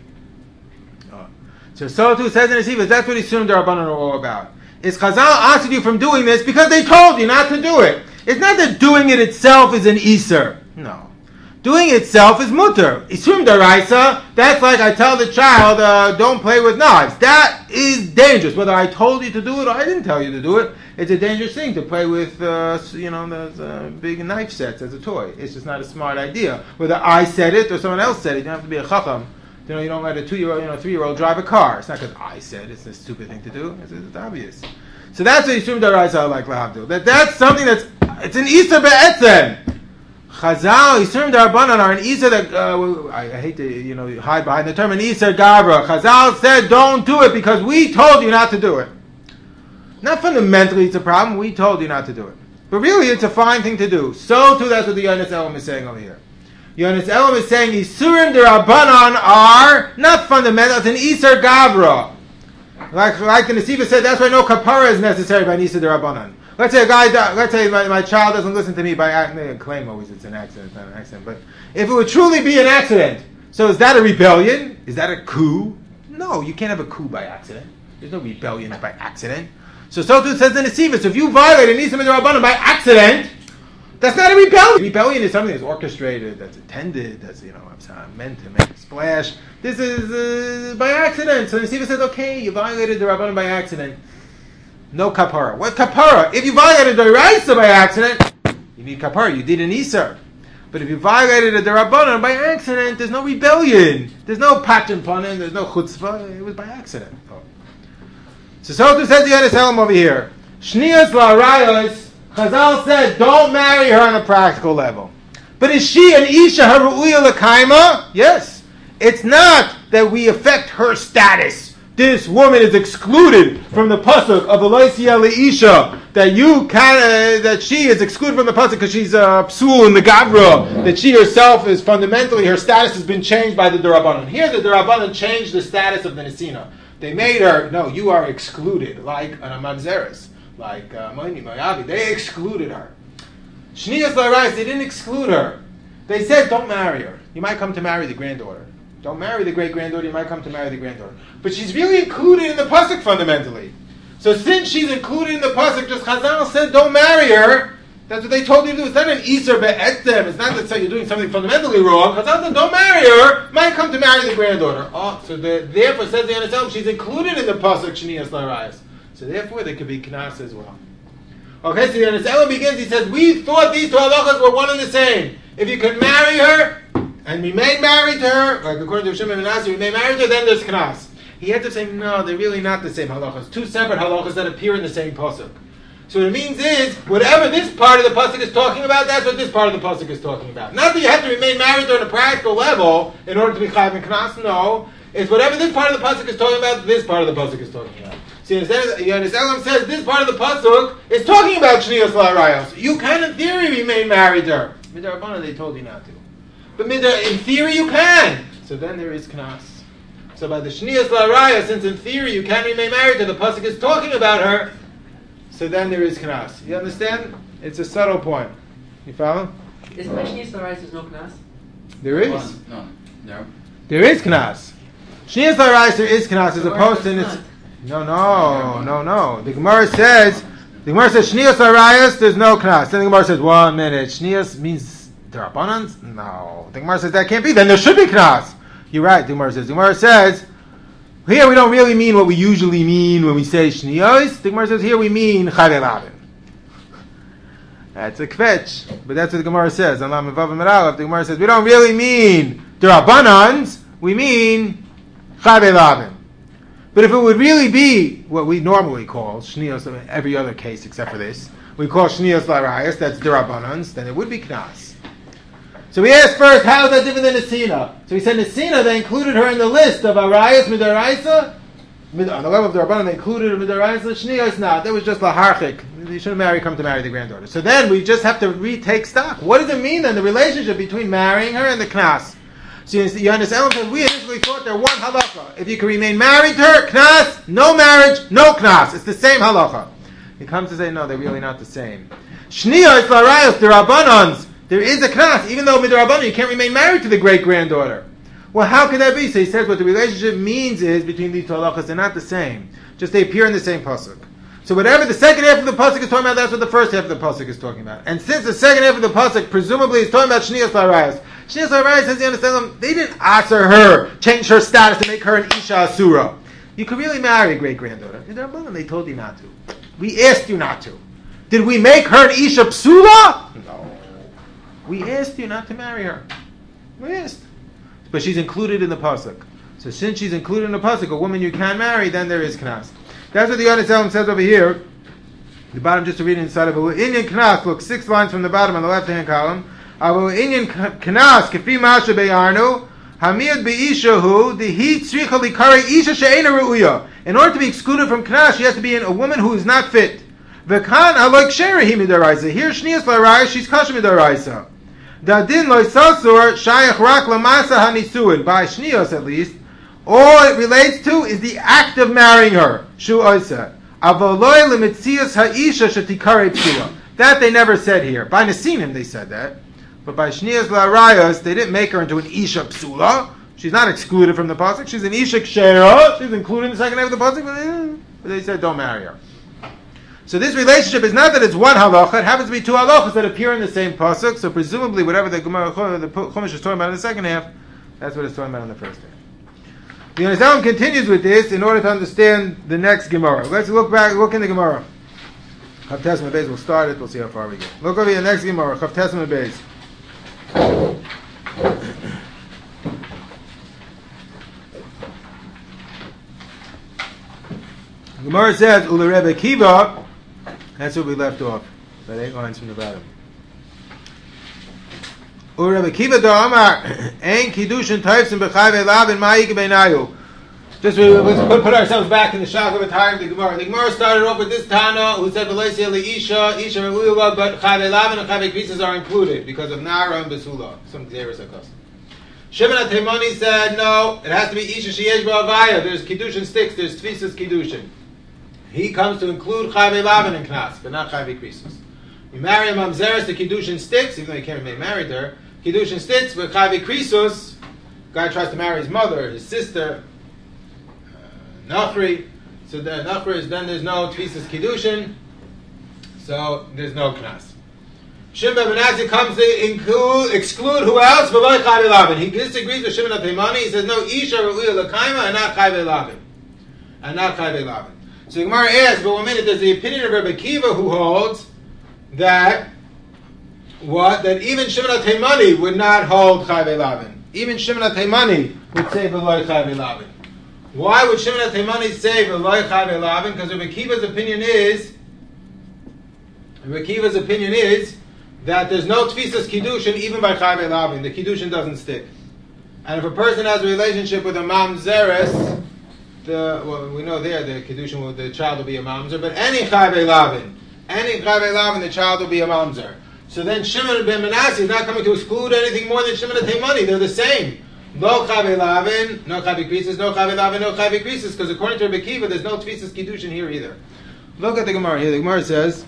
S1: Oh. So so too says in the Sivas, that's what Yisurim D'Rabbanan are all about. Is Chazal asked you from doing this because they told you not to do it. It's not that doing it itself is an Yisr. No. Doing itself is mutter. Isum daraisa, that's like I tell the child, uh, don't play with knives. That is dangerous. Whether I told you to do it or I didn't tell you to do it, it's a dangerous thing to play with, uh, you know, those uh, big knife sets as a toy. It's just not a smart idea. Whether I said it or someone else said it, you don't have to be a chacham. You know, you don't let a two-year-old, you know, three-year-old drive a car. It's not because I said it's a stupid thing to do. It's, it's obvious. So that's what Isum daraisa like lahavdil. That that's something that's, it's an isa be'etzem. Chazal, Yisurim D'Rabbanan are an Isa that, uh, I, I hate to, you know, hide behind the term, an Isa Gabra. Chazal said, don't do it because we told you not to do it. Not fundamentally it's a problem, we told you not to do it. But really it's a fine thing to do. So too, that's what the Yonis Elam is saying over here. Yonis Elam is saying, Yisurim D'Rabbanan are not fundamental, it's an Isa Gabra. Like, like the Nesiva said, that's why no kapara is necessary by an Isa D'Rabbanan. Let's say a guy, let's say my, my child doesn't listen to me by accident. They claim always it's an accident, it's not an accident. But if it would truly be an accident, so is that a rebellion? Is that a coup? No, you can't have a coup by accident. There's no rebellion by accident. So so too says the Nesivus, so if you violate an Isa Midrabanan by accident, that's not a rebellion. Rebellion is something that's orchestrated, that's intended, that's, you know, meant to make a splash. This is uh, by accident. So the Nesivus says, okay, you violated the Rabbanan by accident. No kapara. What kapara? If you violated the Deraisa by accident, you need kapara. You did an Isar. But if you violated a Derabanan by accident, there's no rebellion. There's no patch and panin. There's no chutzpah. It was by accident. Oh. So so to says the Yonis Elam over here. Shnias la'arayos Chazal said, don't marry her on a practical level. But is she an Isha Haru'uya L'Kaima? Yes. It's not that we affect her status. This woman is excluded from the pasuk of Eloisia Leisha. That you can, uh, that she is excluded from the pasuk because she's a uh, psul in the Gavra. That she herself is fundamentally, her status has been changed by the Durabanan. Here, the Durabanan changed the status of the Nesina. They made her, no, you are excluded, like an Amanzeres, like Moini Moyavi. They excluded her. Shniyas Larais, they didn't exclude her. They said, don't marry her. You might come to marry the granddaughter. Don't marry the great-granddaughter, you might come to marry the granddaughter. But she's really included in the pasuk fundamentally. So since she's included in the pasuk, just Chazal said, don't marry her. That's what they told you to do. It's not an Isser be'etzem. It's not that say you're doing something fundamentally wrong. Chazal said, don't marry her. Might come to marry the granddaughter. Oh, so the, therefore, says the Yonis, she's included in the pasuk Shniyas Larayas. So therefore, there could be Knas as well. Okay, so the Yonis begins, he says, we thought these two halachas were one and the same. If you could marry her, and remain married to her, like according to Shimon ben Menashe, remain married to her, then there's Knas. He had to say, no, they're really not the same halachas. Two separate halachas that appear in the same pasuk. So what it means is, whatever this part of the pasuk is talking about, that's what this part of the pasuk is talking about. Not that you have to remain married to her on a practical level in order to be chayav and Knas, no. It's whatever this part of the pasuk is talking about, this part of the pasuk is talking about. See, Yonis Elam says this part of the pasuk is talking about Shniyas La'arayos. You can, in theory, remain married to her. Midarabana, they told you not to. But in theory you can. So then there is Knas. So by the Shniyas La'araya, since in theory you can remain married to the pasuk is talking about her, so then there is Knas. You understand? It's a subtle point. You follow?
S3: Is by Shniyas La'araya there's no Knas?
S1: There is.
S2: No. No.
S1: There is Knas. Shniyas La'araya there is Knas as opposed to this. No, no, no, no. The Gemara says, the Gemara says Shniyas La'araya there's no Knas. Then the Gemara says, one minute, Shniyas means Darabanans? No. The Gemara says that can't be. Then there should be Knas. You're right, the Gemara says. The Gemara says, here we don't really mean what we usually mean when we say Shniyos. The Gemara says here we mean Chayve Lavin. That's a kvetch. But that's what the Gemara says. On Lam Vav Meralav, the Gemara says we don't really mean Darabanans. We mean Chayve Lavin. But if it would really be what we normally call Shniyos, every other case except for this, we call Shniyos La'arayas, that's Darabanans, then it would be Knas. So we asked first, how is that different than Nesina? So we said Nesina, they included her in the list of Arayas Midaraisa. On the level of the Rabbanan, they included her Midaraisa. Shniya is not. That was just Laharchik. You shouldn't marry, come to marry the granddaughter. So then we just have to retake stock. What does it mean then, the relationship between marrying her and the Knas? So you understand, we initially thought they're one halacha. If you can remain married to her, Knas, no marriage, no Knas. It's the same halacha. He comes to say, no, they're really not the same. Shniya is Larayas, the Rabbanans. There is a Knas, even though Midrabanan, you can't remain married to the great-granddaughter. Well, how could that be? So he says what the relationship means is, between these two halachas, they're not the same. Just they appear in the same pasuk. So whatever the second half of the pasuk is talking about, that's what the first half of the pasuk is talking about. And since the second half of the pasuk, presumably, is talking about Shniyas La'arayas, Shniyas La'arayas says, you understand them, they didn't answer her, change her status to make her an Isha Asura. You could really marry a great-granddaughter. They told you not to. We asked you not to. Did we make her an Isha Psula? No. We asked you not to marry her. We asked. But she's included in the pasuk. So since she's included in the pasuk, a woman you can marry, then there is Knas. That's what the Yonis Elam says over here. The bottom, just to read inside of it. Inyan Knas, look, six lines from the bottom on the left-hand column. Inyan Knas, kefi masha be'arnu, hamiyad be'ishahu, dehi tzricha likari isha she'ena ru'uya. In order to be excluded from Knas, she has to be a woman who is not fit. V'kan aloik sherahi midaraisa. Here, Shniyas La'arayas, she's kasha midaraisa. Dadin loisasur shayach rak lamasa hanisuin. By Shniyos, at least, all it relates to is the act of marrying her. Shu oisa. Avoloy lemitzias ha'isha shetikare psula. That they never said here. By Nesinim they said that. But by Shniyas La'arayas, they didn't make her into an Isha psula. She's not excluded from the pasuk. She's an Isha kshera. She's included in the second half of the pasuk, but they, but they said don't marry her. So this relationship is not that it's one halacha, it happens to be two halachas that appear in the same pasuk, so presumably whatever the Gemara, the Chumash is talking about in the second half, that's what it's talking about in the first half. The Yonis continues with this in order to understand the next Gemara. Let's look back, look in the Gemara. Chav Tesma Beis, we'll start it, we'll see how far we get. Look over here, next Gemara, Chav Tesma Beis. Gemara says, Ule Rebbe Kiva, that's where we left off. About eight lines from the bottom. Ur Rabbi Kiva da Amar, Ein Kiddushin Taifsim B'chai Ve'lavin Ma'ik Beinayu. Just we, let's put, put ourselves back in the shock of a time of the Gemara. The Gemara started off with this Tana who said V'leisi Le'isha, Isha Re'uyula, but Chai Ve'lavin and Chai Ve'kvisas are included because of Nara and Besula. Some Xeris Akos. Shimon HaTeimani said, no, it has to be Isha Sheyesh Ba'avaya. There's Kiddushin sticks, there's Tfisas Kiddushin. He comes to include Chai Ve'lavin and Knas, but not Chai Ve'kvisas. You marry a Mamzeres, the Kiddushin sticks, even though you can't remain married to her. Kiddushin sticks, but Chai Ve'kvisas, guy tries to marry his mother, his sister, Nachri, so the Nachri is then there's no Tfisas Kiddushin, so there's no Knas. Shimon ben Menashe comes to include, exclude who else? V'loi Chai Ve'lavin. He disagrees with Shimon HaTeimani. He says no Isha Re'uya L'kaima and not Chai Ve'lavin. And not Chai Ve'lavin. So the Gemara asks, but one minute, there's the opinion of Rabbi Kiva who holds that what? That even Shimon HaTeimani would not hold Chai Ve'lavin. Even Shimon HaTeimani would say V'loi Chai Ve'lavin. Why would Shimon HaTeimani say V'loi Chai Ve'lavin? Because Rabbi Kiva's opinion is Rabbi Kiva's opinion is that there's no Tfisas Kiddushin even by Chai Ve'lavin. The Kiddushin doesn't stick. And if a person has a relationship with a Mamzeres, the, well, we know there the Kiddushin, will, the child will be a Mamzer, but any Chai Ve'lavin, any Chai Ve'lavin, the child will be a Mamzer. So then Shimon ben Menashe is not coming to exclude anything more than Shimon HaTeimani. They're the same. No Chai Ve'lavin, no Chai Ve'kvisas, no Chai Ve'lavin, no Chai Ve'kvisas, because according to Rabbi Kiva, there's no Tfisas Kiddushin here either. Look at the Gemara here. The Gemara says,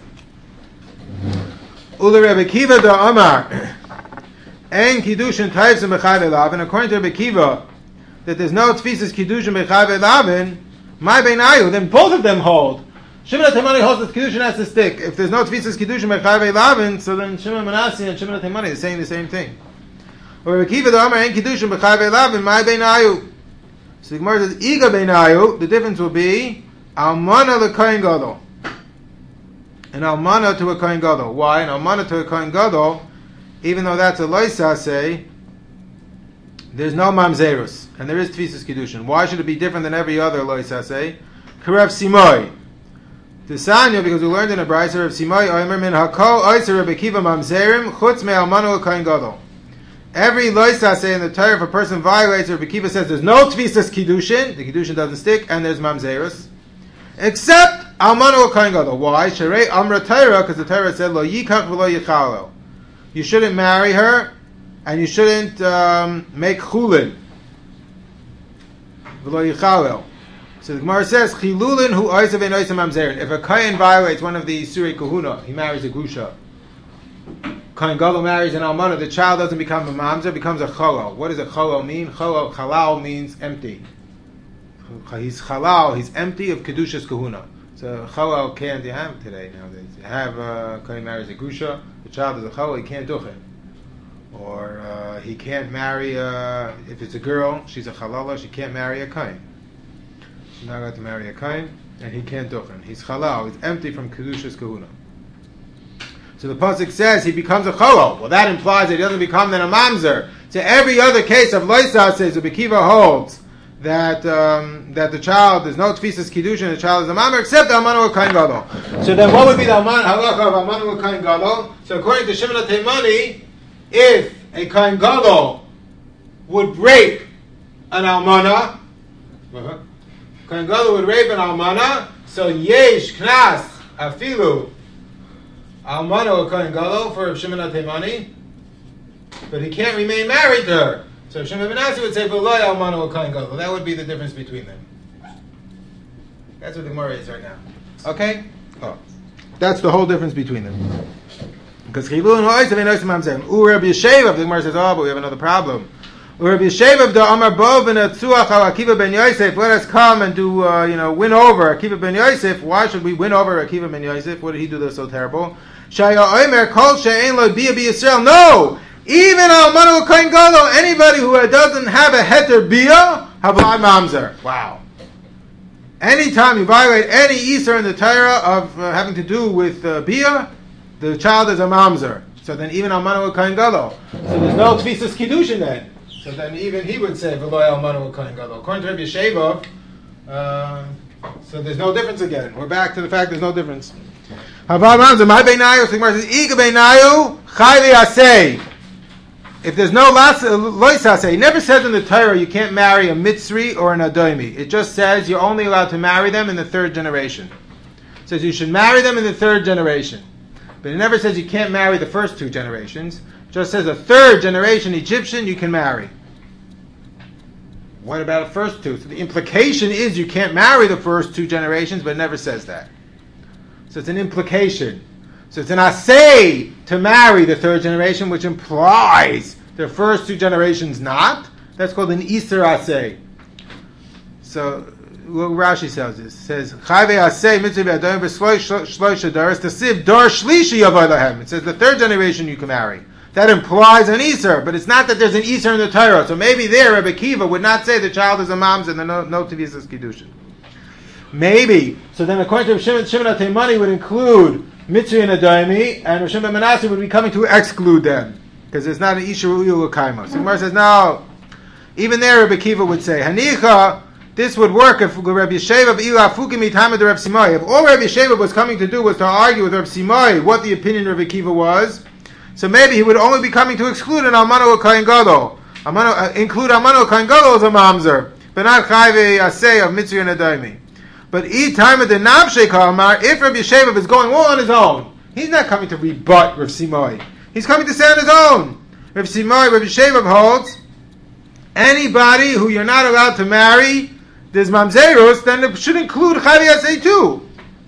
S1: Ula Rabbi Kiva da Amar, En Kiddushin Taifsim B'chai Ve'lavin. According to Rabbi Kiva, that there's no Tfisas Kiddushin B'chai Ve'lavin, my Beinayu, then both of them hold. Shimon HaTeimani holds that Kiddushin has to stick. If there's no Tfisas Kiddushin B'chai Ve'lavin, so then Shimon Menashe and Shimon HaTeimani are saying the same thing. Or Rabbi Kiva da Amar, En Kiddushin B'chai Ve'lavin, my Beinayu. So the Gemara says, Iga Beinayu, the difference will be, Almana L'Kohen Gadol. An almana to a kohen gadol. Why? An almana to a kohen gadol, even though that's a loisase, there's no mamzerus, and there is tfisas kiddushin. Why should it be different than every other loisase? Karev simoi. Tisanya, because we learned in a brayso of simoi, oimer min hakol oiser Rabbi Kiva mamzerim chutz me almana kohen gadol. Every loisase in the Torah, if a person violates, Rabbi Kiva says there's no tfisas kiddushin, the kiddushin doesn't stick, and there's mamzerus. Except Almanu Kohen Gadol. Why? Sharei Amra Torah, because the Torah said Lo Yikach V'Lo Yichalo. You shouldn't marry her, and you shouldn't um, make chulin. V'Lo Yichalo. So the Gemara says Chilulin Hu Oisav Ein Oisav Mamzerin. If a Kohen violates one of the Surei Kahuna, he marries a Gusha. Kohen Gadol marries an Almana, the child doesn't become a Mamzer, becomes a Cholol. What does a Cholol mean? Cholol, Chalal means empty. He's halal, he's empty of kedushas kahuna. So halal can't you have today nowadays. You have uh Kohen marries a gusha, the child is a halal, he can't do it. Or uh, he can't marry uh if it's a girl, she's a halala, she can't marry a kohen. She's not allowed to marry a kohen, and he can't do it. He's halal, he's empty from kedushas kahuna. So the pasuk says he becomes a halal. Well, that implies that he doesn't become then a mamzer. So every other case of loisa says Rabbi Kiva holds that um, that the child, there's no tfisas kiddushin, the child is a mamzer, except the almana kohen gadol. So then what would be the almana halacha of almana kohen gadol? So according to Shimon HaTeimani, if a kohen gadol would rape an almana, uh-huh. kohen gadol would rape an almana, so yesh knas afilu almana kohen gadol for Shimon HaTeimani, but he can't remain married to her. So Shimon ben Menashe would say, "V'loy almana kohen gadol." That would be the difference between them. That's what the Gemara is right now. Okay? Oh, that's the whole difference between them. Because chilul and ha'osav ein osav mamzerim. U Rabbi Yeshevav, the Gemara says, "Oh, but we have another problem." U Rabbi Yeshevav da Amar Bo v'natzuach al Akiva ben Yosef. Let us come and do, uh, you know, win over Akiva ben Yosef. Why should we win over Akiva ben Yosef? What did he do that's so terrible? Shaya Omer Kol she'ein lo bia b'Yisrael. No. Even almana kohen gadol, anybody who doesn't have a heter bia, havai mamzer. Wow. Anytime you violate any Easter in the Torah of uh, having to do with uh, bia, the child is a mamzer. So then even almana kohen gadol. So there's no tfisas kiddushin then. So then even he would say v'loy almana kohen gadol. According to Rabbi Yeshevav, uh, so there's no difference again. We're back to the fact there's no difference. Haba mamzer, my beinayu. So the Gemara says, Iga beinayu, chayli asay. If there's no lois asay, it never says in the Torah you can't marry a Mitzri or an Adoimi. It just says you're only allowed to marry them in the third generation. It says you should marry them in the third generation. But it never says you can't marry the first two generations. It just says a third generation Egyptian you can marry. What about the first two? So the implication is you can't marry the first two generations, but it never says that. So it's an implication. So it's an assay to marry the third generation, which implies the first two generations not. That's called an Easter assay. So look, Rashi says this. It says, Chayve assay mitzvah b'adayim b'shloisha daras tasiv dar shlishi yavay lahem. It says the third generation you can marry. That implies an Easter, but it's not that there's an Easter in the Torah. So maybe there, Rebbe Kiva would not say the child is a mamzer and the no, no Tevisas Kiddushin. Maybe. So then according to Shimon, Shimon HaTeimani would include Mitzri and Adaymi, and Rosh Hashanah Manasseh would be coming to exclude them, because it's not an Isha Ru'il L'Kaima. So Gemara says, no, even there Rebbe Kiva would say, Hanicha, this would work if Rebbe Yesheva Ila Fukim Itama de Rebbe Simai. If all Rebbe Yesheva was coming to do was to argue with Rebbe Simai what the opinion of Rebbe Kiva was, so maybe he would only be coming to exclude an Almano L'Kain Gadol. Uh, include Almano L'Kain Gadol as a mamzer, but not Chayve Asay of Mitzri and Adaymi. But each time at the Nabshei Kalmar, if Rabbi Yeshev is going all on his own, he's not coming to rebut Rav Simoi. He's coming to say on his own. Rav Simoi, Rabbi Yeshev holds, anybody who you're not allowed to marry, there's Mamzerus, then it should include Chavi Yasei too.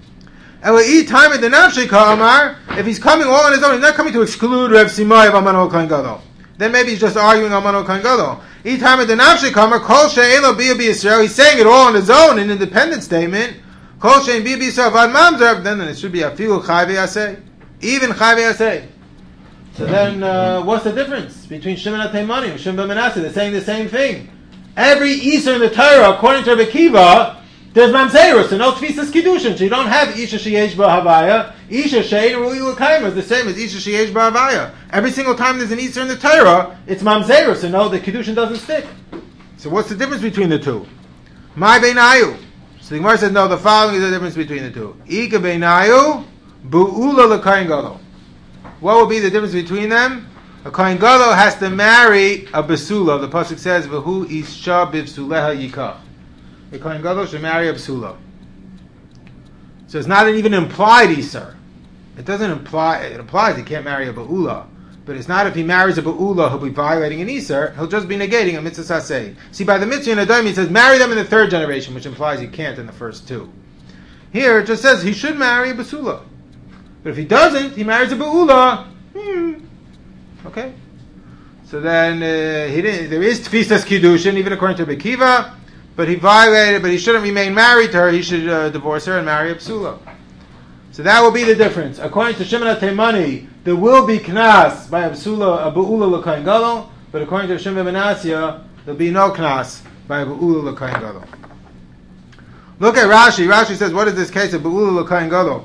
S1: And each time at the Nabshei Kalmar, if he's coming all on his own, he's not coming to exclude Rav Simoi of Amano Kohen Gadol. Then maybe he's just arguing Amano Kohen Gadol. Each time at the Nafshei Kamer, Kol She'elo Bia B'Yisrael, he's saying it all on his own, an independent statement. Kol She'en Bia B'Yisrael Vad Mamzer, then it should be Afilu Chayve Yaseh, even Chayve Yaseh. So then, uh, what's the difference between Shimon HaTeimani and Shimon Manasseh? They're saying the same thing. Every Easter in the Torah, according to Rebbe Kiva, there's Mamzerus, and no Tfisas Kiddushin. So you don't have Isha Sheyesh B'Havaya, Isha Shein Ru'i L'Kaima is the same as Isha Sheyesh B'Havaya. Every single time there's an Easter in the Torah, it's Mamzerus, and no, the Kiddushin doesn't stick. So what's the difference between the two? My Beinayu. So the Gemara says, no, the following is the difference between the two. Ika Beinayu, Bu'ula L'Kain Gadol. What will be the difference between them? A Kohen Gadol has to marry a Besula. The Pasuk says, V'hu Isha B'Vsuleha Yikach. The Kohen Gadol should marry a Besula. So it's not an even implied Isser. It doesn't imply, it implies he can't marry a Ba'ula. But it's not if he marries a Ba'ula, he'll be violating an Isser, he'll just be negating a Mitzvah Saseh. See, by the Mitzvah and Adayim, he says, marry them in the third generation, which implies he can't in the first two. Here, it just says he should marry a Basula. But if he doesn't, he marries a Ba'ula. Hmm. Okay. So then, uh, he didn't, there is Tfisas Kiddushin, even according to Rebbe Kiva, but he violated, but he shouldn't remain married to her, he should uh, divorce her and marry a Psula. So that will be the difference. According to Shimon HaTeimani, there will be Knas by a Psula, a Ba'ula L'Kohen Gadol, but according to Shimon Manasseh, there'll be no Knas by a Ba'ula L'Kohen Gadol. Look at Rashi. Rashi says, what is this case of Ba'ula L'Kohen Gadol?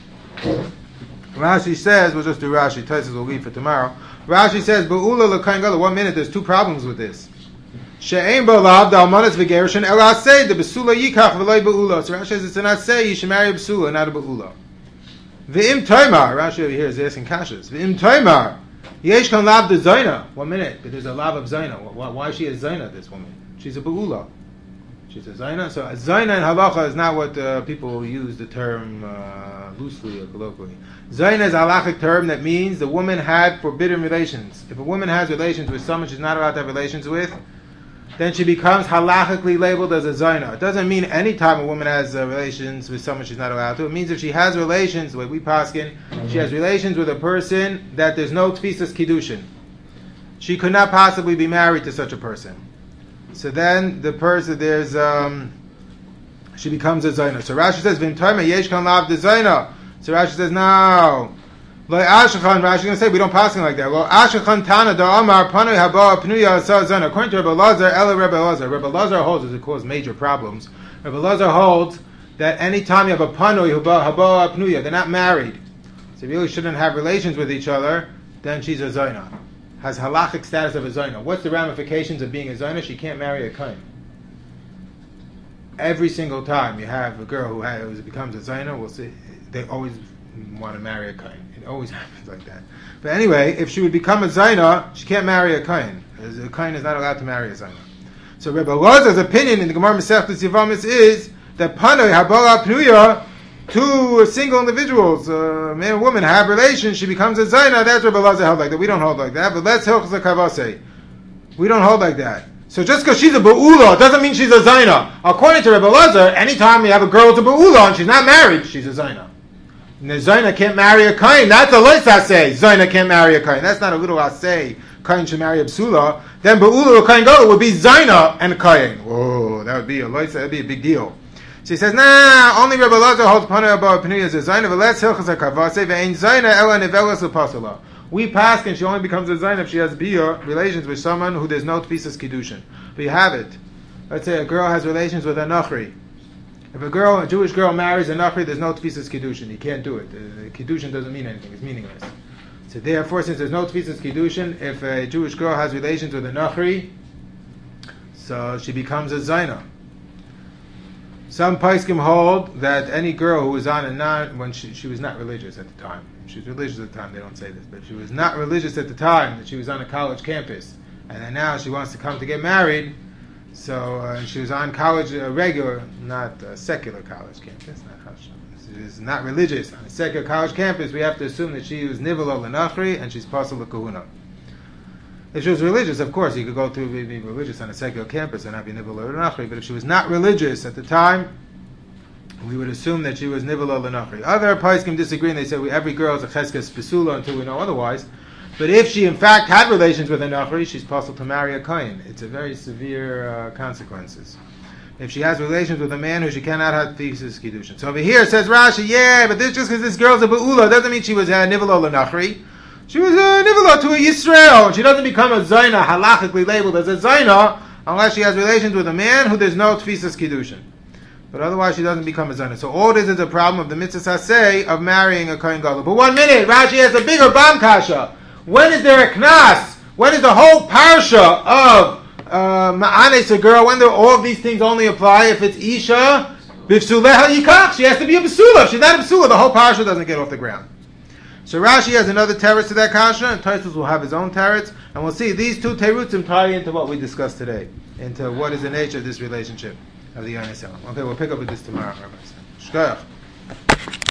S1: Rashi says, we'll just do Rashi, Taisus will leave for tomorrow. Rashi says, Ba'ula L'Kohen Gadol, one minute, there's two problems with this. She'ein bo lav da almanas v'gerushin el asay the besula yikach v'loy ba'ula. So Rashi says it's an asay, you should marry a besula, not a ba'ula. V'im toimar, Rashi over here is asking kashas. V'im toimar, yesh kan lav de zayna. One minute, but there's a lav of zayna. Why, why is she a zayna, this woman? She's a ba'ula. She's a zayna. So a zayna in halacha is not what uh, people use the term uh, loosely or colloquially. Zayna is a halachic term that means the woman had forbidden relations. If a woman has relations with someone she's not allowed to have relations with, then she becomes halachically labeled as a zayna. It doesn't mean any time a woman has uh, relations with someone she's not allowed to. It means if she has relations, the way we paskin, she has relations with a person that there's no tfisas kiddushin. She could not possibly be married to such a person. So then the person, there's, um, she becomes a zayna. So Rashi says, V'im toima yesh kan lav de zayna. So Rashi says, no. Lo Ashachan, Rashi is going to say, we don't pass it like that. Lo Ashachan Tana da Amar Panui Haba Pnuya Sa Zana. According to Rebbe Lazar, Ela Rebbe Lazar. Rebbe Lazar holds, as it causes major problems. Rebbe Lazar holds that any time you have a Panui Haba Pnuya, they're not married, so you really shouldn't have relations with each other, then she's a Zayna. Has halachic status of a Zayna. What's the ramifications of being a Zayna? She can't marry a Kain. Every single time you have a girl who, has, who becomes a Zayna, we'll see, they always want to marry a kohen. It always happens like that. But anyway, if she would become a zayna, she can't marry a kohen. A kohen is not allowed to marry a zayna. So Rebbe Elazar's opinion in the Gemara Masechtas Yevamos is that panoi habala pnuya, two single individuals, uh, man and woman, have relations, she becomes a zayna. That's Rebbe Elazar held like that. We don't hold like that. But let's hilchos kavase. We don't hold like that. So just because she's a ba'ula doesn't mean she's a zayna. According to Rebbe Elazar, anytime we have a girl with a ba'ula and she's not married, she's a zayna. And the zayna can't marry a kain. That's a lois asay. Zayna can't marry a kain. That's not a little asay. Kain should marry a psula. Then ba'ula or kain gadol would be zayna and kain. Whoa, that would be a lois. That would be a big deal. She says, nah, only Rebbe Elazar holds panei above pnei as a zayna, but let's hilchos hakavase ve'ein zayna ela nevelas lepasala. We pass and she only becomes a zayna if she has bia, relations with someone who there's no tfisas kiddushin. But you have it. Let's say a girl has relations with a nachri. If a girl, a Jewish girl marries a nachri, there's no tfisas kiddushin. You can't do it. The kiddushin doesn't mean anything. It's meaningless. So therefore, since there's no tfisas kiddushin, if a Jewish girl has relations with a nachri, so she becomes a zayna. Some poskim hold that any girl who was on a non, when she, she was not religious at the time, she was religious at the time, they don't say this, but she was not religious at the time, that she was on a college campus, and then now she wants to come to get married, so uh, she was on college, a uh, regular, not a secular college campus, not she is not religious, on a secular college campus, we have to assume that she was nivela l'nachri, and she's pasal l'kahuna. If she was religious, of course, you could go through being religious on a secular campus and not be nivela l'nachri. But if she was not religious at the time, we would assume that she was nivela l'nachri. Other poskim disagree, and they say well, every girl is a cheskes pesula until we know otherwise. But if she in fact had relations with a nachri, she's possible to marry a kohen. It's a very severe uh, consequences. If she has relations with a man who she cannot have thesis kiddushin. So over here says Rashi, yeah, but this just because this girl's a ba'ula doesn't mean she was a nivela l'nachri. She was a nivela to a Yisrael, and she doesn't become a zayna, halachically labeled as a zayna, unless she has relations with a man who there's no tfisas kiddushin. But otherwise she doesn't become a zayna. So all this is a problem of the mitzvah saseh of marrying a kohen gadol. But one minute, Rashi has a bigger bomb kasha. When is there a knas? When is the whole parsha of uh, ma'anes a girl? When do all of these things only apply if it's isha b'psuleha yikach? She has to be a b'sula. If she's not a b'sula, the whole parsha doesn't get off the ground. So Rashi has another teretz to that kasha, and Tosfos will have his own teretz, and we'll see these two terutzim tie into what we discussed today, into what is the nature of this relationship of the Yonis Elam. Okay, we'll pick up with this tomorrow. Shkoyach.